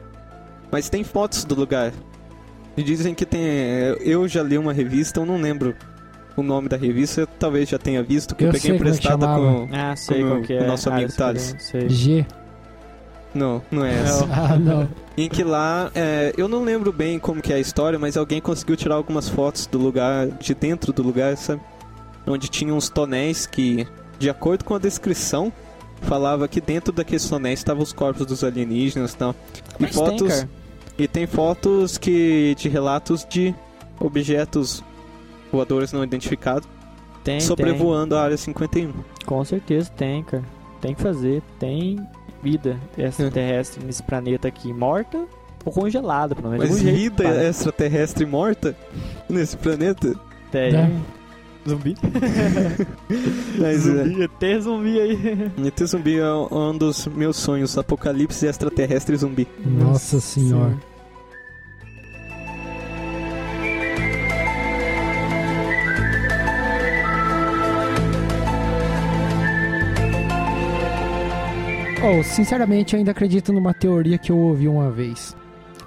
Speaker 4: Mas tem fotos do lugar. E dizem que tem... Eu já li uma revista, eu não lembro o nome da revista, talvez já tenha visto, que eu,
Speaker 5: Eu
Speaker 4: peguei
Speaker 5: sei como é que
Speaker 4: emprestada
Speaker 5: chamava.
Speaker 4: com...
Speaker 6: Ah, sei
Speaker 4: Como
Speaker 6: qual que
Speaker 4: o
Speaker 6: é.
Speaker 4: nosso amigo
Speaker 6: Ah,
Speaker 4: Thales.
Speaker 6: sei.
Speaker 5: G.
Speaker 4: Não, não é essa.
Speaker 5: Ah, não.
Speaker 4: Em que lá, é, eu não lembro bem como que é a história, mas alguém conseguiu tirar algumas fotos do lugar, de dentro do lugar, sabe? Onde tinha uns tonéis que, de acordo com a descrição, falava que dentro daqueles tonéis estavam os corpos dos alienígenas e tal. E
Speaker 6: Mas tem,
Speaker 4: fotos,
Speaker 6: cara.
Speaker 4: e tem fotos que, de relatos de objetos voadores não identificados
Speaker 6: Tem,
Speaker 4: sobrevoando a Área cinquenta e um.
Speaker 6: tem. Com certeza tem, cara. Tem que fazer. Tem vida extraterrestre nesse planeta aqui, morta ou congelada, pelo menos.
Speaker 4: Mas
Speaker 6: de algum jeito,
Speaker 4: vida
Speaker 6: pá.
Speaker 4: extraterrestre morta nesse planeta?
Speaker 6: Tem.
Speaker 5: É.
Speaker 6: Zumbi?
Speaker 4: Mas, é,
Speaker 6: zumbi, até zumbi aí.
Speaker 4: E ter zumbi é um dos meus sonhos, apocalipse extraterrestre zumbi.
Speaker 5: Nossa senhora. Oh, sinceramente, eu ainda acredito numa teoria que eu ouvi uma vez.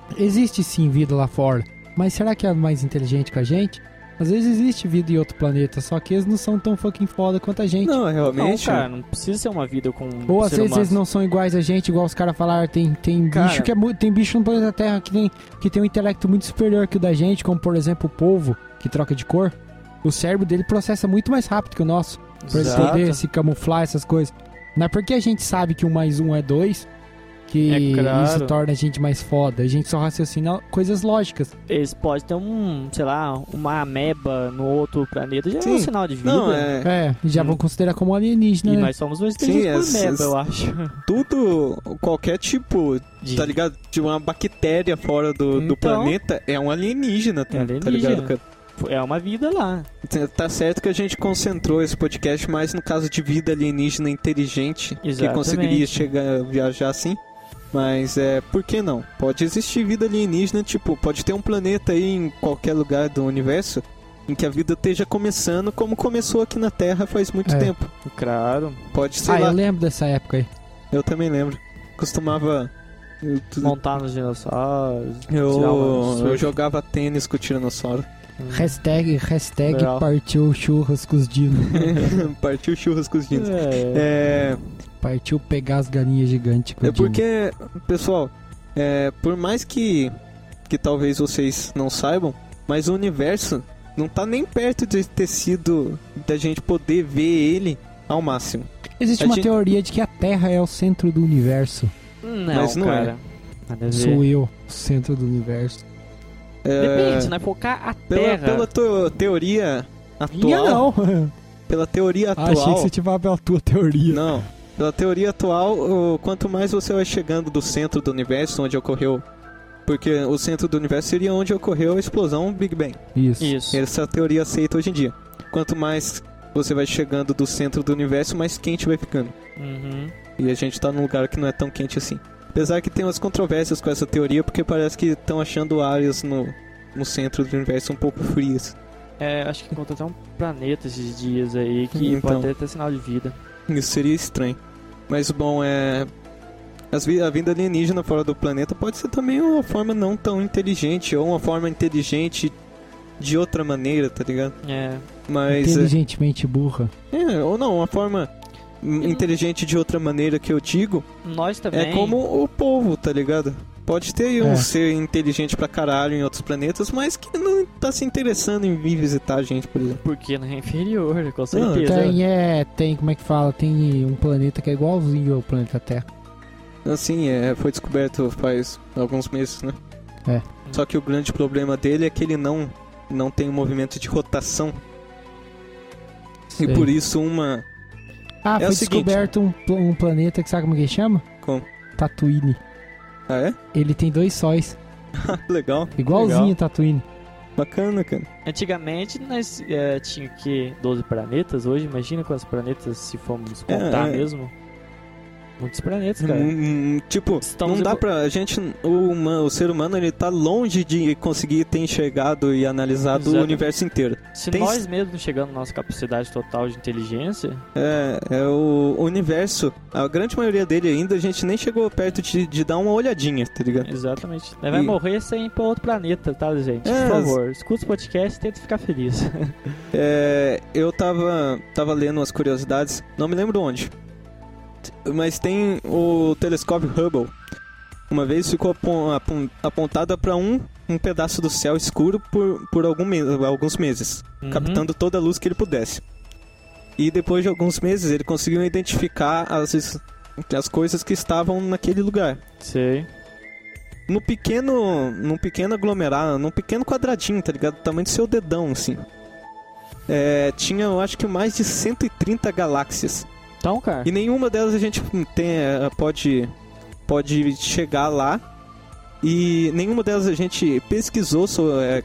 Speaker 5: existe sim vida lá fora, mas será que é mais inteligente que a gente? Às vezes existe vida em outro planeta, só que eles não são tão fucking foda quanto a gente.
Speaker 4: Não, realmente.
Speaker 6: Não, cara, não precisa ser uma vida com
Speaker 5: Ou
Speaker 6: um
Speaker 5: às
Speaker 6: ser
Speaker 5: vezes
Speaker 6: humano.
Speaker 5: eles não são iguais a gente, igual os caras falaram, tem, tem
Speaker 6: Cara.
Speaker 5: bicho que é muito, tem bicho no planeta Terra que tem, que tem um intelecto muito superior que o da gente, como por exemplo o polvo, que troca de cor. O cérebro dele processa muito mais rápido que o nosso, pra ele
Speaker 6: Exato.
Speaker 5: poder se camuflar, essas coisas. Não é porque a gente sabe que um mais um é dois que
Speaker 6: É claro.
Speaker 5: isso torna a gente mais foda. A gente só raciocina coisas lógicas.
Speaker 6: Eles podem ter um, sei lá, uma ameba no outro planeta, já é
Speaker 4: Sim.
Speaker 6: um sinal de vida.
Speaker 4: Não, é.
Speaker 5: É, já
Speaker 6: Hum.
Speaker 5: vão considerar como alienígena,
Speaker 6: E
Speaker 5: né?
Speaker 6: nós somos mais
Speaker 4: Sim,
Speaker 6: inteligentes por
Speaker 4: essas-
Speaker 6: ameba, eu acho.
Speaker 4: Tudo, qualquer tipo,
Speaker 6: De-
Speaker 4: tá ligado? De uma bactéria fora do, do
Speaker 6: Então.
Speaker 4: planeta é um alienígena, tá,
Speaker 6: É
Speaker 4: tá
Speaker 6: alienígena.
Speaker 4: ligado, cara?
Speaker 6: É uma vida lá.
Speaker 4: Tá certo que a gente concentrou esse podcast mais no caso de vida alienígena inteligente, que
Speaker 6: Exatamente.
Speaker 4: conseguiria chegar, viajar assim. Mas é, por que não? Pode existir vida alienígena, tipo, pode ter um planeta aí em qualquer lugar do universo em que a vida esteja começando como começou aqui na Terra faz muito
Speaker 5: É.
Speaker 4: tempo.
Speaker 6: Claro.
Speaker 4: Pode ser
Speaker 5: Ah,
Speaker 4: lá.
Speaker 5: eu lembro dessa época aí.
Speaker 4: Eu também lembro. Costumava. Eu,
Speaker 6: Montar nos dinossauros. tirar
Speaker 4: eu,
Speaker 6: uma
Speaker 4: eu
Speaker 6: surf.
Speaker 4: jogava tênis com o tiranossauro.
Speaker 5: Hashtag, hashtag
Speaker 6: Legal.
Speaker 5: partiu churras com os dinos.
Speaker 4: Partiu churras com os dinos.
Speaker 6: É.
Speaker 4: É.
Speaker 5: Partiu pegar as galinhas gigantes com
Speaker 4: É
Speaker 5: o dino.
Speaker 4: porque, pessoal, é, por mais que, que talvez vocês não saibam, mas o universo não tá nem perto de ter sido da gente poder ver ele ao máximo.
Speaker 5: Existe
Speaker 4: a
Speaker 5: uma
Speaker 4: gente-
Speaker 5: teoria de que a Terra é o centro do universo.
Speaker 6: Não,
Speaker 4: Mas não
Speaker 6: cara. Nada a ver.
Speaker 5: Sou eu, o centro do universo.
Speaker 4: É,
Speaker 6: Depende, se nós focar a
Speaker 4: pela,
Speaker 6: Terra.
Speaker 4: pela tua teoria
Speaker 5: Minha
Speaker 4: atual,
Speaker 5: não.
Speaker 4: pela teoria
Speaker 5: Ah, achei que
Speaker 4: atual,
Speaker 5: você tivesse pela tua teoria.
Speaker 4: não, pela teoria atual, o- quanto mais você vai chegando do centro do universo, onde ocorreu, porque o centro do universo seria onde ocorreu a explosão Big Bang.
Speaker 5: Isso.
Speaker 6: Isso.
Speaker 4: Essa teoria aceita hoje em dia. Quanto mais você vai chegando do centro do universo, mais quente vai ficando.
Speaker 6: Uhum.
Speaker 4: E a gente tá num lugar que não é tão quente assim. Apesar que tem umas controvérsias com essa teoria, porque parece que estão achando áreas no, no centro do universo um pouco frias.
Speaker 6: É, acho que encontrou até um planeta esses dias aí que
Speaker 4: Então.
Speaker 6: pode ter, ter sinal de vida.
Speaker 4: Isso seria estranho. Mas bom, é. As vi- a vida alienígena fora do planeta pode ser também uma forma não tão inteligente, ou uma forma inteligente de outra maneira, tá ligado?
Speaker 6: É.
Speaker 4: Mas.
Speaker 5: Inteligentemente burra.
Speaker 4: É, ou não, uma forma hum, inteligente de outra maneira que eu digo.
Speaker 6: Nós também.
Speaker 4: É como o povo, tá ligado? Pode ter aí um
Speaker 5: É.
Speaker 4: ser inteligente pra caralho em outros planetas, mas que não tá se interessando em vir visitar a gente, por exemplo.
Speaker 6: Porque não é inferior, com certeza.
Speaker 5: Tem, é, tem, como é que fala? Tem um planeta que é igualzinho ao planeta Terra.
Speaker 4: Assim, é, foi descoberto faz alguns meses, né?
Speaker 5: É.
Speaker 4: Só que o grande problema dele é que ele não, não tem um movimento de rotação.
Speaker 5: Sei.
Speaker 4: E por isso uma...
Speaker 5: Ah,
Speaker 4: É
Speaker 5: foi
Speaker 4: o seguinte.
Speaker 5: descoberto um, pl- um planeta que sabe como que chama?
Speaker 4: Como?
Speaker 5: Tatooine.
Speaker 4: Ah, é?
Speaker 5: Ele tem dois sóis.
Speaker 4: Legal.
Speaker 5: Igualzinho
Speaker 6: Legal.
Speaker 5: a Tatooine.
Speaker 4: Bacana, cara.
Speaker 6: Antigamente nós é, tinha que doze planetas, hoje imagina quantos planetas se formos contar
Speaker 4: É, é.
Speaker 6: mesmo. Muitos planetas, cara.
Speaker 4: Hum, tipo,
Speaker 6: Estamos
Speaker 4: não dá
Speaker 6: evo-
Speaker 4: pra... A gente... O, huma- o ser humano, ele tá longe de conseguir ter enxergado e analisado o
Speaker 6: Exato.
Speaker 4: universo inteiro.
Speaker 6: Se
Speaker 4: tem-
Speaker 6: nós mesmos chegando na nossa capacidade total de inteligência,
Speaker 4: É, é o universo, a grande maioria dele ainda, a gente nem chegou perto de, de dar uma olhadinha, tá ligado?
Speaker 6: exatamente. Nós vai
Speaker 4: E-
Speaker 6: morrer sem ir pra outro planeta, tá, gente?
Speaker 4: É,
Speaker 6: Por favor, escuta o podcast e tenta ficar feliz.
Speaker 4: É, eu tava, tava lendo umas curiosidades, não me lembro onde, mas tem o telescópio Hubble. Uma vez ficou apon- apon- apontada para um, um pedaço do céu escuro por, por algum me- alguns meses,
Speaker 6: Uhum.
Speaker 4: captando toda a luz que ele pudesse. E depois de alguns meses ele conseguiu identificar as, as coisas que estavam naquele lugar.
Speaker 6: Sei.
Speaker 4: No pequeno, num pequeno aglomerado, num pequeno quadradinho, tá ligado? Do tamanho do seu dedão, assim. É, tinha, eu acho que mais de cento e trinta galáxias.
Speaker 6: Então, cara,
Speaker 4: E nenhuma delas a gente tem, é, pode, pode chegar lá. E nenhuma delas a gente pesquisou sobre... É,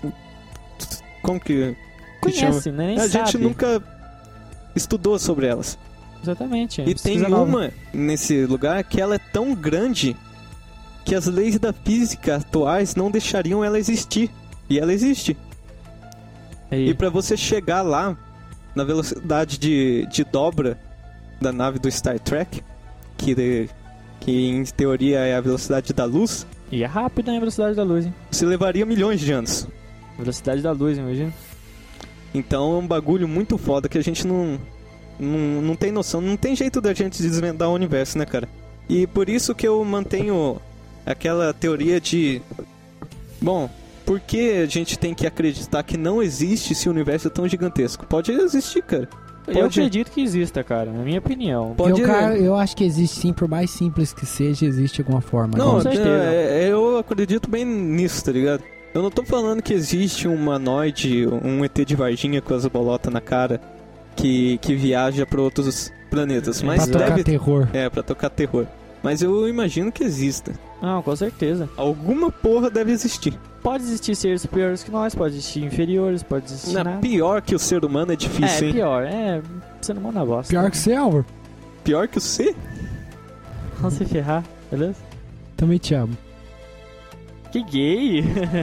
Speaker 4: como que... que chama?
Speaker 6: conhece, né? Nem
Speaker 4: A
Speaker 6: sabe.
Speaker 4: gente nunca estudou sobre elas.
Speaker 6: Exatamente.
Speaker 4: E tem
Speaker 6: pesquisa nova.
Speaker 4: uma nesse lugar que ela é tão grande que as leis da física atuais não deixariam ela existir. E ela existe.
Speaker 6: Aí.
Speaker 4: E pra você chegar lá, na velocidade de, de dobra da nave do Star Trek, que, de- que em teoria é a velocidade da luz,
Speaker 6: E é rápido, né, a velocidade da luz, hein?
Speaker 4: Você levaria milhões de anos.
Speaker 6: Velocidade da luz, imagina.
Speaker 4: Então é um bagulho muito foda que a gente não, não, não tem noção, não tem jeito da gente desvendar o universo, né, cara? E por isso que eu mantenho aquela teoria de... Bom, por que a gente tem que acreditar que não existe esse universo tão gigantesco? Pode existir, cara. Pode...
Speaker 6: Eu acredito que exista, cara, na minha opinião.
Speaker 4: Pode...
Speaker 5: Eu, cara, eu acho que existe sim, por mais simples que seja, existe alguma forma.
Speaker 4: Não,
Speaker 6: Com certeza.
Speaker 4: é, eu acredito bem nisso, tá ligado? Eu não tô falando que existe um humanoide, um E T de Varginha com as bolotas na cara que, que viaja pra outros planetas, mas
Speaker 5: pra
Speaker 4: deve...
Speaker 5: tocar terror.
Speaker 4: É, pra tocar terror. Mas eu imagino que exista.
Speaker 6: Não, com certeza.
Speaker 4: Alguma porra deve existir.
Speaker 6: Pode existir seres superiores que nós, pode existir inferiores, pode existir
Speaker 4: Não,
Speaker 6: nada.
Speaker 4: pior que o ser humano é difícil,
Speaker 6: É,
Speaker 4: hein?
Speaker 6: pior, é... Você não manda bosta.
Speaker 5: Pior que você, Álvaro.
Speaker 4: Pior que o C?
Speaker 6: Vamos se ferrar, beleza?
Speaker 5: Também te amo.
Speaker 6: Que gay!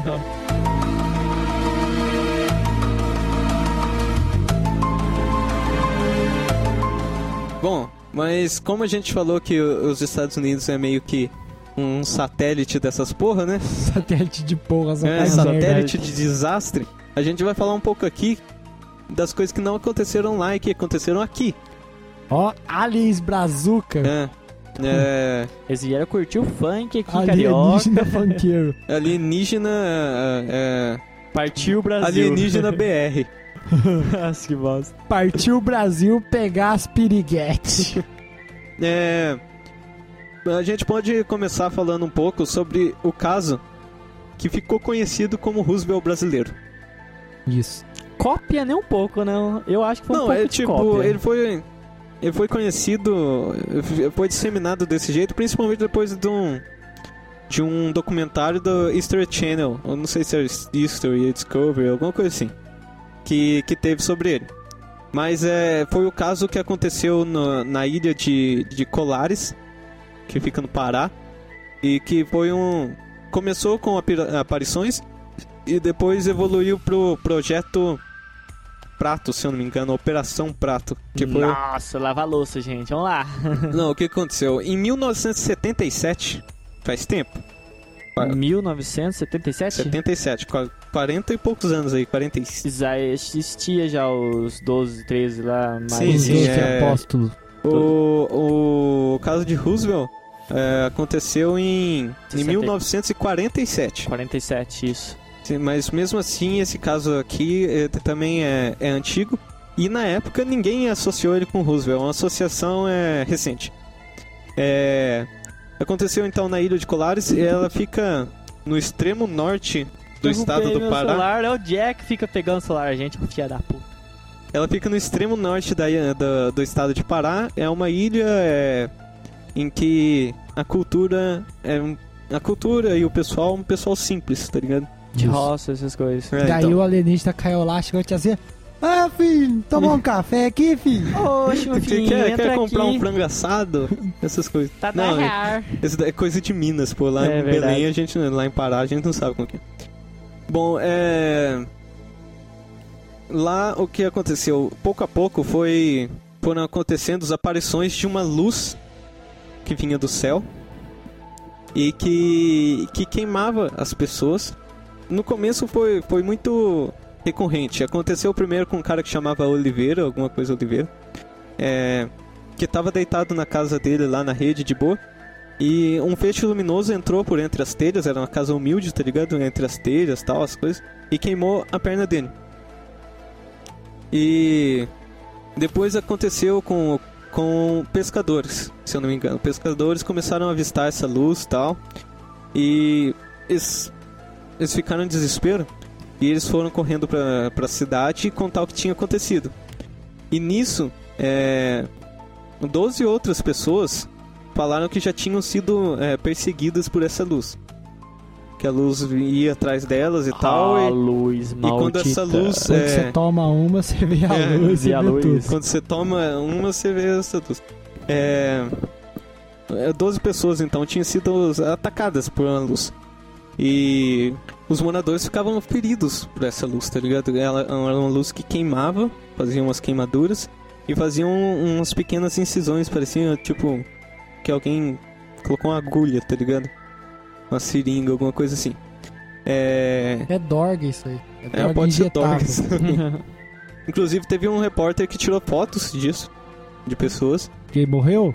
Speaker 4: Bom, mas como a gente falou que os Estados Unidos é meio que um satélite dessas porra, né?
Speaker 5: Satélite de porra, só
Speaker 4: É,
Speaker 5: faz
Speaker 4: satélite
Speaker 5: merda.
Speaker 4: de desastre. A gente vai falar um pouco aqui das coisas que não aconteceram lá e que aconteceram aqui.
Speaker 5: Ó, aliens brazuca.
Speaker 4: É, é,
Speaker 6: Eles vieram curtir o funk aqui, carioca.
Speaker 5: Alienígena funkeiro.
Speaker 4: alienígena... É,
Speaker 6: Partiu o Brasil.
Speaker 4: alienígena B R.
Speaker 6: Nossa, que bosta.
Speaker 5: Partiu o Brasil pegar as piriguetes.
Speaker 4: É, a gente pode começar falando um pouco sobre o caso que ficou conhecido como Roosevelt brasileiro.
Speaker 5: Isso.
Speaker 6: Cópia nem um pouco, não. Eu acho que foi um
Speaker 4: Não,
Speaker 6: pouco
Speaker 4: é
Speaker 6: de
Speaker 4: tipo,
Speaker 6: cópia.
Speaker 4: ele foi ele foi conhecido, foi disseminado desse jeito, principalmente depois de um de um documentário do History Channel, eu não sei se é History, Discovery, alguma coisa assim, que que teve sobre ele. Mas é, foi o caso que aconteceu no, na ilha de, de Colares, que fica no Pará, e que foi um... começou com apira- aparições e depois evoluiu pro projeto Prato, se eu não me engano, Operação Prato. Que foi...
Speaker 6: Nossa, lava a louça, gente. Vamos lá.
Speaker 4: Não, o que aconteceu? Em mil novecentos e setenta e sete, faz tempo,
Speaker 6: mil novecentos e setenta e sete?
Speaker 4: setenta e sete, qu- quarenta e poucos anos aí, quarenta e cinco.
Speaker 6: Já existia já os doze, treze lá, mais
Speaker 4: Sim,
Speaker 5: Os
Speaker 4: sim,
Speaker 5: doze
Speaker 4: é.
Speaker 5: apóstolos.
Speaker 4: O, o caso de Roosevelt é, aconteceu em, em
Speaker 6: sessenta.
Speaker 4: mil novecentos e quarenta e sete.
Speaker 6: quarenta e sete, isso.
Speaker 4: Sim, mas mesmo assim, esse caso aqui eh, também é, é antigo. E na época ninguém associou ele com Roosevelt. Uma associação é recente. É, aconteceu então na ilha de Colares. E ela fica no extremo norte do estado do
Speaker 6: meu
Speaker 4: Pará.
Speaker 6: celular, é o Jack que fica pegando o celular, gente, filha da puta.
Speaker 4: Ela fica no extremo norte da, ilha- do, do estado de Pará. É uma ilha é, em que a cultura é um- a cultura e o pessoal é um pessoal simples, tá ligado?
Speaker 6: De
Speaker 5: Isso.
Speaker 6: roça, essas coisas.
Speaker 4: É,
Speaker 5: Daí
Speaker 4: então.
Speaker 5: o alienígena caiu lá, chegou e te assim: ah, filho, tomar um café aqui, filho.
Speaker 6: Oxe, meu
Speaker 4: Você
Speaker 6: filho,
Speaker 4: quer,
Speaker 6: entra
Speaker 4: quer comprar
Speaker 6: aqui.
Speaker 4: um frango assado? Essas coisas.
Speaker 6: Tá
Speaker 4: Não, é,
Speaker 6: dar.
Speaker 4: isso daí é coisa de Minas, pô. Lá
Speaker 6: É
Speaker 4: em
Speaker 6: verdade.
Speaker 4: Belém, a gente, lá em Pará, a gente não sabe como que é. Bom, é... lá o que aconteceu? Pouco a pouco foi... foram acontecendo as aparições de uma luz que vinha do céu e que, que queimava as pessoas. No começo foi, foi muito recorrente. Aconteceu primeiro com um cara que chamava Oliveira, alguma coisa Oliveira, é, que estava deitado na casa dele lá na rede de boa, e um feixe luminoso entrou por entre as telhas. Era uma casa humilde, tá ligado? Entre as telhas, tal, as coisas, e queimou a perna dele. E depois aconteceu com, com pescadores, se eu não me engano. Pescadores começaram a avistar essa luz e tal, e eles, eles ficaram em desespero. E eles foram correndo pra, pra cidade contar o que tinha acontecido. E nisso, é, doze outras pessoas falaram que já tinham sido é, perseguidas por essa luz. Que a luz ia atrás delas e tal.
Speaker 6: Ah,
Speaker 4: E,
Speaker 6: luz
Speaker 4: e
Speaker 6: maldita.
Speaker 4: quando essa luz...
Speaker 5: Quando
Speaker 4: é,
Speaker 5: você toma uma, você vê a
Speaker 4: É,
Speaker 5: luz
Speaker 6: vê
Speaker 5: e
Speaker 6: a
Speaker 5: vê
Speaker 6: luz.
Speaker 5: tudo.
Speaker 4: Quando você toma uma, você vê essa luz. É, doze pessoas, então, tinham sido atacadas por uma luz. E os moradores ficavam feridos por essa luz, tá ligado? Ela era uma luz que queimava, fazia umas queimaduras e fazia um, umas pequenas incisões, parecia tipo que alguém colocou uma agulha, tá ligado? uma seringa, alguma coisa assim. É...
Speaker 5: É Dorg isso aí. É,
Speaker 4: É,
Speaker 5: Dorg
Speaker 4: pode ser
Speaker 5: injetável.
Speaker 4: Dorg. Inclusive, teve um repórter que tirou fotos disso, de pessoas.
Speaker 5: Quem morreu?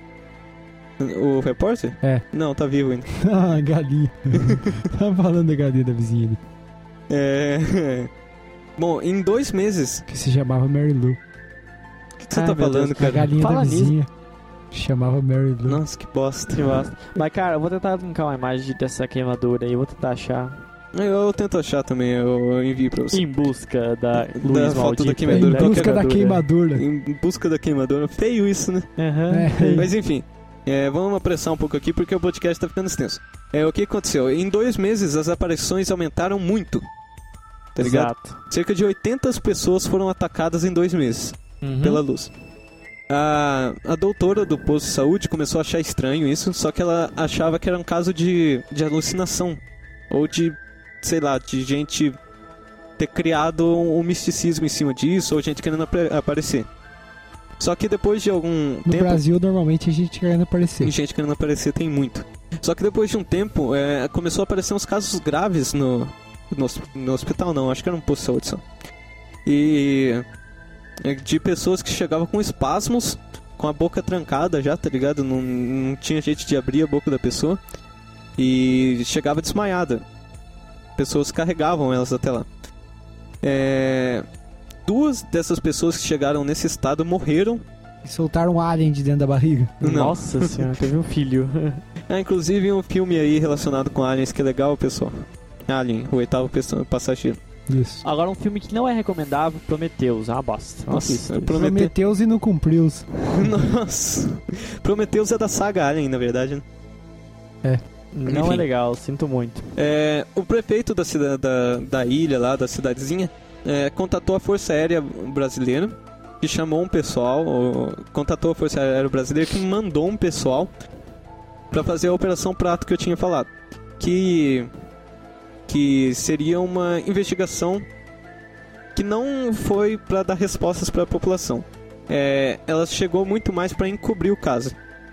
Speaker 4: O repórter?
Speaker 5: É.
Speaker 4: Não, tá vivo ainda.
Speaker 5: Ah, galinha. Tava falando da galinha da vizinha ali.
Speaker 4: É... Bom, em dois meses...
Speaker 5: Que se chamava Mary Lou.
Speaker 4: O que, que você
Speaker 6: Ai,
Speaker 4: tá
Speaker 6: meu
Speaker 4: falando,
Speaker 6: Deus,
Speaker 5: A
Speaker 4: cara?
Speaker 5: galinha
Speaker 6: Fala
Speaker 5: da
Speaker 6: nisso.
Speaker 5: vizinha. Chamava Mary Lou.
Speaker 4: Nossa, que bosta.
Speaker 6: Que bosta. Mas, cara, eu vou tentar linkar uma imagem dessa queimadura aí. Eu vou tentar achar.
Speaker 4: Eu, eu tento achar também, eu, eu envio pra você.
Speaker 6: Em busca da
Speaker 4: Da
Speaker 6: luz
Speaker 4: foto
Speaker 6: maldita.
Speaker 4: da queimadura.
Speaker 5: Em busca da
Speaker 6: queimadura.
Speaker 5: queimadura.
Speaker 4: Em busca da queimadura. Feio isso, né?
Speaker 6: Aham.
Speaker 5: É.
Speaker 4: Mas enfim, é, vamos apressar um pouco aqui porque o podcast tá ficando extenso. É, o que aconteceu? Em dois meses as aparições aumentaram muito. Tá ligado?
Speaker 6: Exato.
Speaker 4: Cerca de oitenta pessoas foram atacadas em dois meses
Speaker 6: Uhum.
Speaker 4: pela luz. A, a doutora do posto de saúde começou a achar estranho isso, só que ela achava que era um caso de, de alucinação. Ou de, sei lá, de gente ter criado um, um misticismo em cima disso, ou gente querendo apre- aparecer. Só que depois de algum
Speaker 5: No
Speaker 4: tempo...
Speaker 5: Brasil, normalmente, a gente querendo aparecer.
Speaker 4: E gente querendo aparecer tem muito. Só que depois de um tempo, é, começou a aparecer uns casos graves no, no, hos- no hospital, não, acho que era um posto de saúde só. E é, de pessoas que chegavam com espasmos, com a boca trancada já, tá ligado? Não, não tinha jeito de abrir a boca da pessoa. E chegava desmaiada. Pessoas carregavam elas até lá. É, duas dessas pessoas que chegaram nesse estado morreram.
Speaker 5: E soltaram um alien de dentro da barriga.
Speaker 4: Não.
Speaker 6: Nossa senhora, teve um filho.
Speaker 4: É, inclusive um filme aí relacionado com aliens que é legal, pessoal. Alien, o oitavo pesso- passageiro.
Speaker 5: Isso.
Speaker 6: Agora um filme que não é recomendável, Prometheus, é uma bosta. Não
Speaker 4: Nossa,
Speaker 6: assista
Speaker 4: eu
Speaker 6: isso.
Speaker 4: Promete-
Speaker 5: Prometeus e não cumpriu-os.
Speaker 4: Nossa. Prometheus é da saga Alien, na verdade, né?
Speaker 6: Não
Speaker 4: Enfim.
Speaker 6: é legal, sinto muito.
Speaker 4: É, o prefeito da, cida- da, da ilha lá, da cidadezinha, é, contatou a Força Aérea Brasileira, que chamou um pessoal, ou, contatou a Força Aérea Brasileira, que mandou um pessoal pra fazer a Operação Prato que eu tinha falado. Que, que seria uma investigação que não foi pra dar respostas pra população. É, ela chegou muito mais pra encobrir o caso.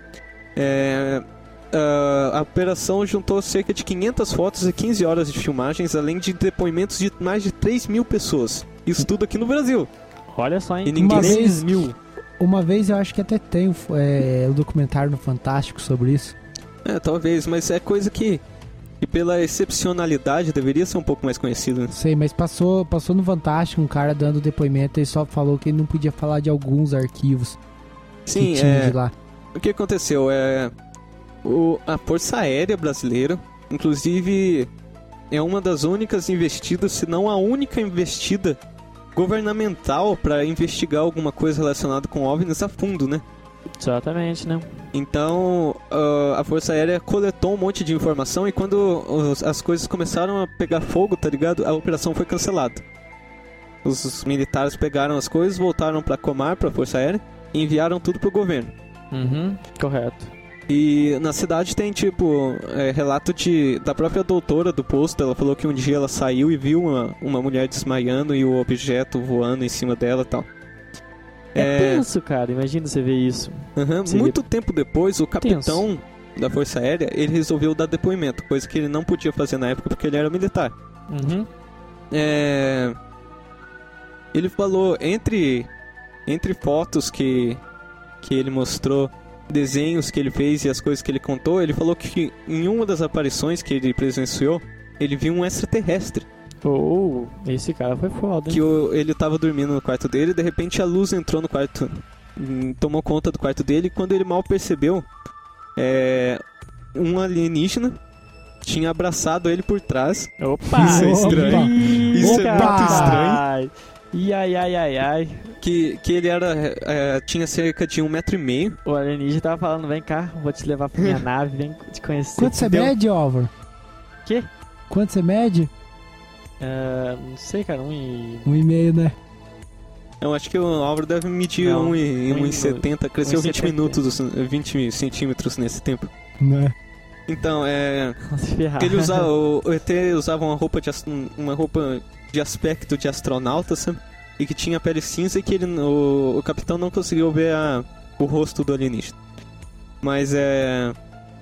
Speaker 4: É... Uh, a operação juntou cerca de quinhentas fotos e quinze horas de filmagens, além de depoimentos de mais de três mil pessoas. Isso tudo aqui no Brasil.
Speaker 6: Olha só, hein?
Speaker 4: E ninguém
Speaker 5: Uma
Speaker 4: nem-
Speaker 5: vez-
Speaker 6: mil.
Speaker 5: Uma vez eu acho que até tem um é, um documentário no Fantástico sobre isso.
Speaker 4: É, talvez, mas é coisa que, que pela excepcionalidade deveria ser um pouco mais conhecido. Né?
Speaker 5: Não sei, mas passou, passou no Fantástico um cara dando depoimento e só falou que ele não podia falar de alguns arquivos
Speaker 4: Sim,
Speaker 5: que tinha
Speaker 4: é,
Speaker 5: de lá.
Speaker 4: o que aconteceu é o, a Força Aérea Brasileira, inclusive, é uma das únicas investidas, se não a única investida governamental para investigar alguma coisa relacionada com OVNIs a fundo, né?
Speaker 6: Exatamente, né?
Speaker 4: Então, ah, a Força Aérea coletou um monte de informação e quando os- as coisas começaram a pegar fogo, tá ligado? A operação foi cancelada. Os, os militares pegaram as coisas, voltaram pra Comar, pra Força Aérea, e enviaram tudo pro governo.
Speaker 6: Uhum, correto.
Speaker 4: E na cidade tem, tipo, é, relato de, da própria doutora do posto. Ela falou que um dia ela saiu e viu uma, uma mulher desmaiando e o objeto voando em cima dela e tal.
Speaker 6: É, tenso, cara. Imagina você ver isso.
Speaker 4: Uhum.
Speaker 6: Seria-
Speaker 4: Muito tempo depois, o capitão da Força Aérea, ele resolveu dar depoimento, coisa que ele não podia fazer na época porque ele era militar.
Speaker 6: Uhum.
Speaker 4: É... Ele falou, entre, entre fotos que, que ele mostrou, desenhos que ele fez e as coisas que ele contou, ele falou que em uma das aparições que ele presenciou, ele viu um extraterrestre.
Speaker 6: Oh, esse cara foi foda, hein?
Speaker 4: Que o, ele tava dormindo no quarto dele e de repente a luz entrou no quarto, hum, tomou conta do quarto dele, e quando ele mal percebeu, é, um alienígena tinha abraçado ele por trás.
Speaker 6: Opa!
Speaker 4: Isso é
Speaker 5: Opa!
Speaker 4: estranho. Isso é
Speaker 5: Opa!
Speaker 4: muito estranho.
Speaker 6: Ai, Ih, ai, ai, ai, ai.
Speaker 4: Que, que ele era é, tinha cerca de um metro e meio.
Speaker 6: O alienígena tava falando, vem cá, vou te levar pra minha nave, vem te conhecer.
Speaker 5: Quanto você
Speaker 4: Deu-
Speaker 5: mede, Álvaro?
Speaker 6: Quê?
Speaker 5: Quanto você mede?
Speaker 6: Ah, não sei, cara, um e...
Speaker 5: Um e meio, né?
Speaker 4: Eu acho que o Álvaro deve medir
Speaker 6: Não,
Speaker 4: um e
Speaker 6: um e-
Speaker 4: setenta, cresceu
Speaker 6: um e
Speaker 4: vinte
Speaker 6: setenta.
Speaker 4: minutos, vinte centímetros nesse tempo.
Speaker 5: Né?
Speaker 4: Então, é...
Speaker 6: Nossa, ferrar.
Speaker 4: Ele usava, o, o E T usava uma roupa de, as- uma roupa de aspecto de astronauta, sabe? E que tinha pele cinza e que ele, o, o capitão não conseguiu ver a, o rosto do alienígena. Mas é...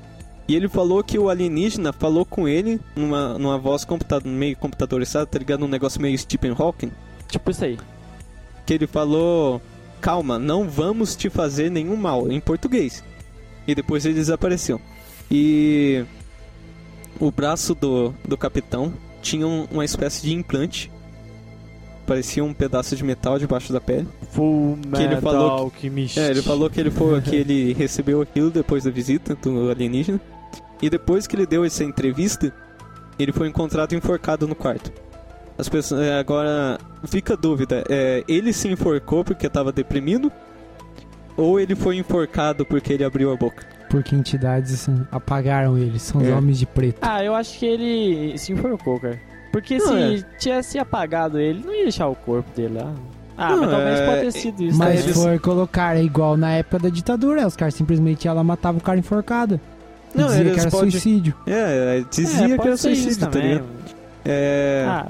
Speaker 4: E ele falou que o alienígena falou com ele numa, numa voz computado, meio computadorizada, tá ligado? Um negócio meio Stephen Hawking.
Speaker 6: Tipo isso aí.
Speaker 4: Que ele falou, calma, não vamos te fazer nenhum mal, em português. E depois ele desapareceu. E o braço do, do capitão tinha um, uma espécie de implante. Parecia um pedaço de metal debaixo da pele.
Speaker 6: Full
Speaker 4: que ele falou que,
Speaker 6: Alchemist.
Speaker 4: É, ele falou que ele, foi, que ele recebeu aquilo depois da visita do alienígena. E depois que ele deu essa entrevista, ele foi encontrado enforcado no quarto. As pessoas, é, agora, fica a dúvida, é, ele se enforcou porque estava deprimido? Ou ele foi enforcado porque ele abriu a boca?
Speaker 5: Porque entidades assim, apagaram ele, são os
Speaker 4: É.
Speaker 5: homens de preto.
Speaker 6: Ah, eu acho que ele se enforcou, cara. Porque
Speaker 4: Não,
Speaker 6: se
Speaker 4: é.
Speaker 6: tivesse apagado ele, não ia deixar o corpo dele lá. Ah,
Speaker 4: Não,
Speaker 6: mas talvez
Speaker 4: é-
Speaker 6: pode ter sido isso.
Speaker 5: Mas
Speaker 6: né?
Speaker 4: eles-
Speaker 5: for colocar, é igual na época da ditadura, os caras simplesmente ela matava o cara enforcado. E
Speaker 4: Não,
Speaker 5: dizia
Speaker 4: eles
Speaker 5: que era
Speaker 4: pode-
Speaker 5: suicídio.
Speaker 4: É,
Speaker 6: É,
Speaker 4: dizia que
Speaker 6: pode
Speaker 4: era
Speaker 6: ser isso
Speaker 4: suicídio, tá
Speaker 6: também.
Speaker 4: ligado? É,
Speaker 6: Ah,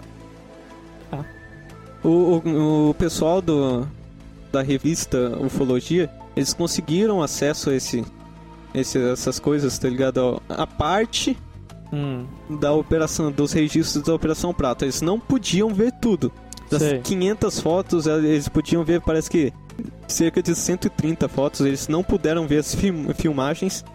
Speaker 4: o, o, o pessoal do, da revista Ufologia, eles conseguiram acesso a esse, esse, essas coisas, tá ligado? A parte
Speaker 6: hum,
Speaker 4: da operação, dos registros da Operação Prato. Eles não podiam ver tudo. Das
Speaker 6: Sei.
Speaker 4: quinhentas fotos, eles podiam ver, parece que cerca de cento e trinta fotos. Eles não puderam ver as film, filmagens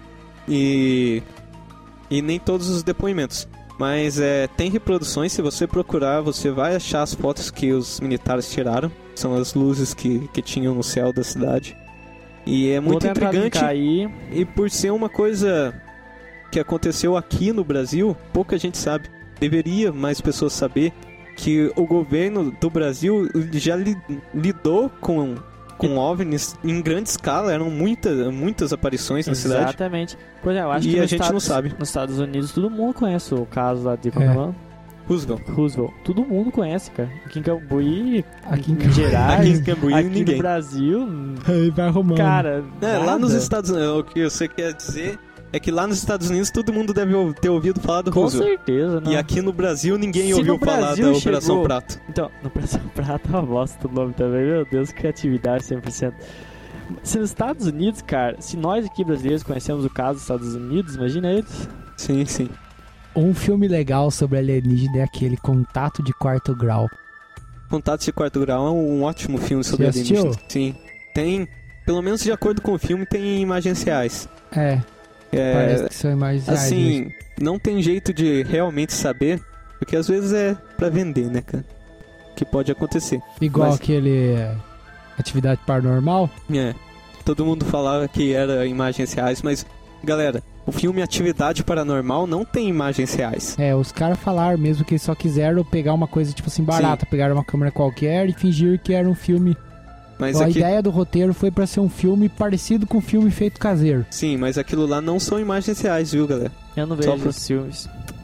Speaker 4: e, e nem todos os depoimentos. Mas é, tem reproduções, se você procurar, você vai achar as fotos que os militares tiraram. São as luzes que, que tinham no céu da cidade. E é
Speaker 6: vou
Speaker 4: muito
Speaker 6: tentar
Speaker 4: intrigante.
Speaker 6: linkar aí.
Speaker 4: E por ser uma coisa que aconteceu aqui no Brasil, pouca gente sabe. Deveria mais pessoas saber que o governo do Brasil já li- lidou com, com OVNIs em grande escala. Eram muita, muitas aparições na cidade.
Speaker 6: Exatamente. Pois é, eu acho
Speaker 4: E
Speaker 6: que
Speaker 4: a
Speaker 6: nos
Speaker 4: gente não
Speaker 6: Estados-
Speaker 4: sabe.
Speaker 6: Nos Estados Unidos todo mundo conhece o caso lá de como
Speaker 5: É.
Speaker 6: é o nome?
Speaker 4: Roosevelt.
Speaker 6: Roosevelt. Todo mundo conhece, cara. Aqui em Cambuí,
Speaker 5: Aqui em
Speaker 6: em
Speaker 5: Cambuí.
Speaker 6: Gerais,
Speaker 4: Aqui em Cambuí,
Speaker 6: aqui
Speaker 4: ninguém.
Speaker 6: no Brasil,
Speaker 5: Aí vai arrumando.
Speaker 6: cara,
Speaker 4: É, lá
Speaker 6: nada.
Speaker 4: nos Estados Unidos, o que você quer dizer é que lá nos Estados Unidos todo mundo deve ou- ter ouvido falar do
Speaker 6: Com
Speaker 4: Roosevelt.
Speaker 6: certeza, não.
Speaker 4: E aqui no Brasil ninguém
Speaker 6: Se
Speaker 4: ouviu
Speaker 6: no
Speaker 4: falar
Speaker 6: Brasil
Speaker 4: da Operação
Speaker 6: chegou-
Speaker 4: Prato.
Speaker 6: Então, no Operação Prata é uma bosta o nome também. Meu Deus, criatividade cem por cento. Se nos Estados Unidos, cara, se nós aqui brasileiros conhecemos o caso dos Estados Unidos, imagina eles.
Speaker 4: Sim, sim.
Speaker 5: Um filme legal sobre alienígena é aquele Contato de Quarto Grau.
Speaker 4: Contatos de Quarto Grau é um ótimo filme sobre
Speaker 5: Você assistiu?
Speaker 4: alienígenas. Sim. Tem, pelo menos de acordo com o filme, tem imagens reais.
Speaker 5: É,
Speaker 4: É,
Speaker 5: parece que são imagens reais mesmo.
Speaker 4: assim, não tem jeito de realmente saber, porque às vezes é pra vender, né, cara? Que pode acontecer.
Speaker 5: Igual
Speaker 4: mas-
Speaker 5: aquele é, Atividade Paranormal.
Speaker 4: É. Todo mundo falava que era imagens reais, mas, galera, o filme Atividade Paranormal não tem imagens reais.
Speaker 5: É, os caras falaram mesmo que eles só quiseram pegar uma coisa tipo assim barata, pegaram uma câmera qualquer e fingiram que era um filme.
Speaker 4: Mas
Speaker 5: a
Speaker 4: aqui,
Speaker 5: ideia do roteiro foi pra ser um filme parecido com um filme feito caseiro.
Speaker 4: sim, mas aquilo lá não são imagens reais, viu, galera?
Speaker 6: Eu não
Speaker 4: Só
Speaker 6: vejo
Speaker 4: pra-
Speaker 6: os filmes.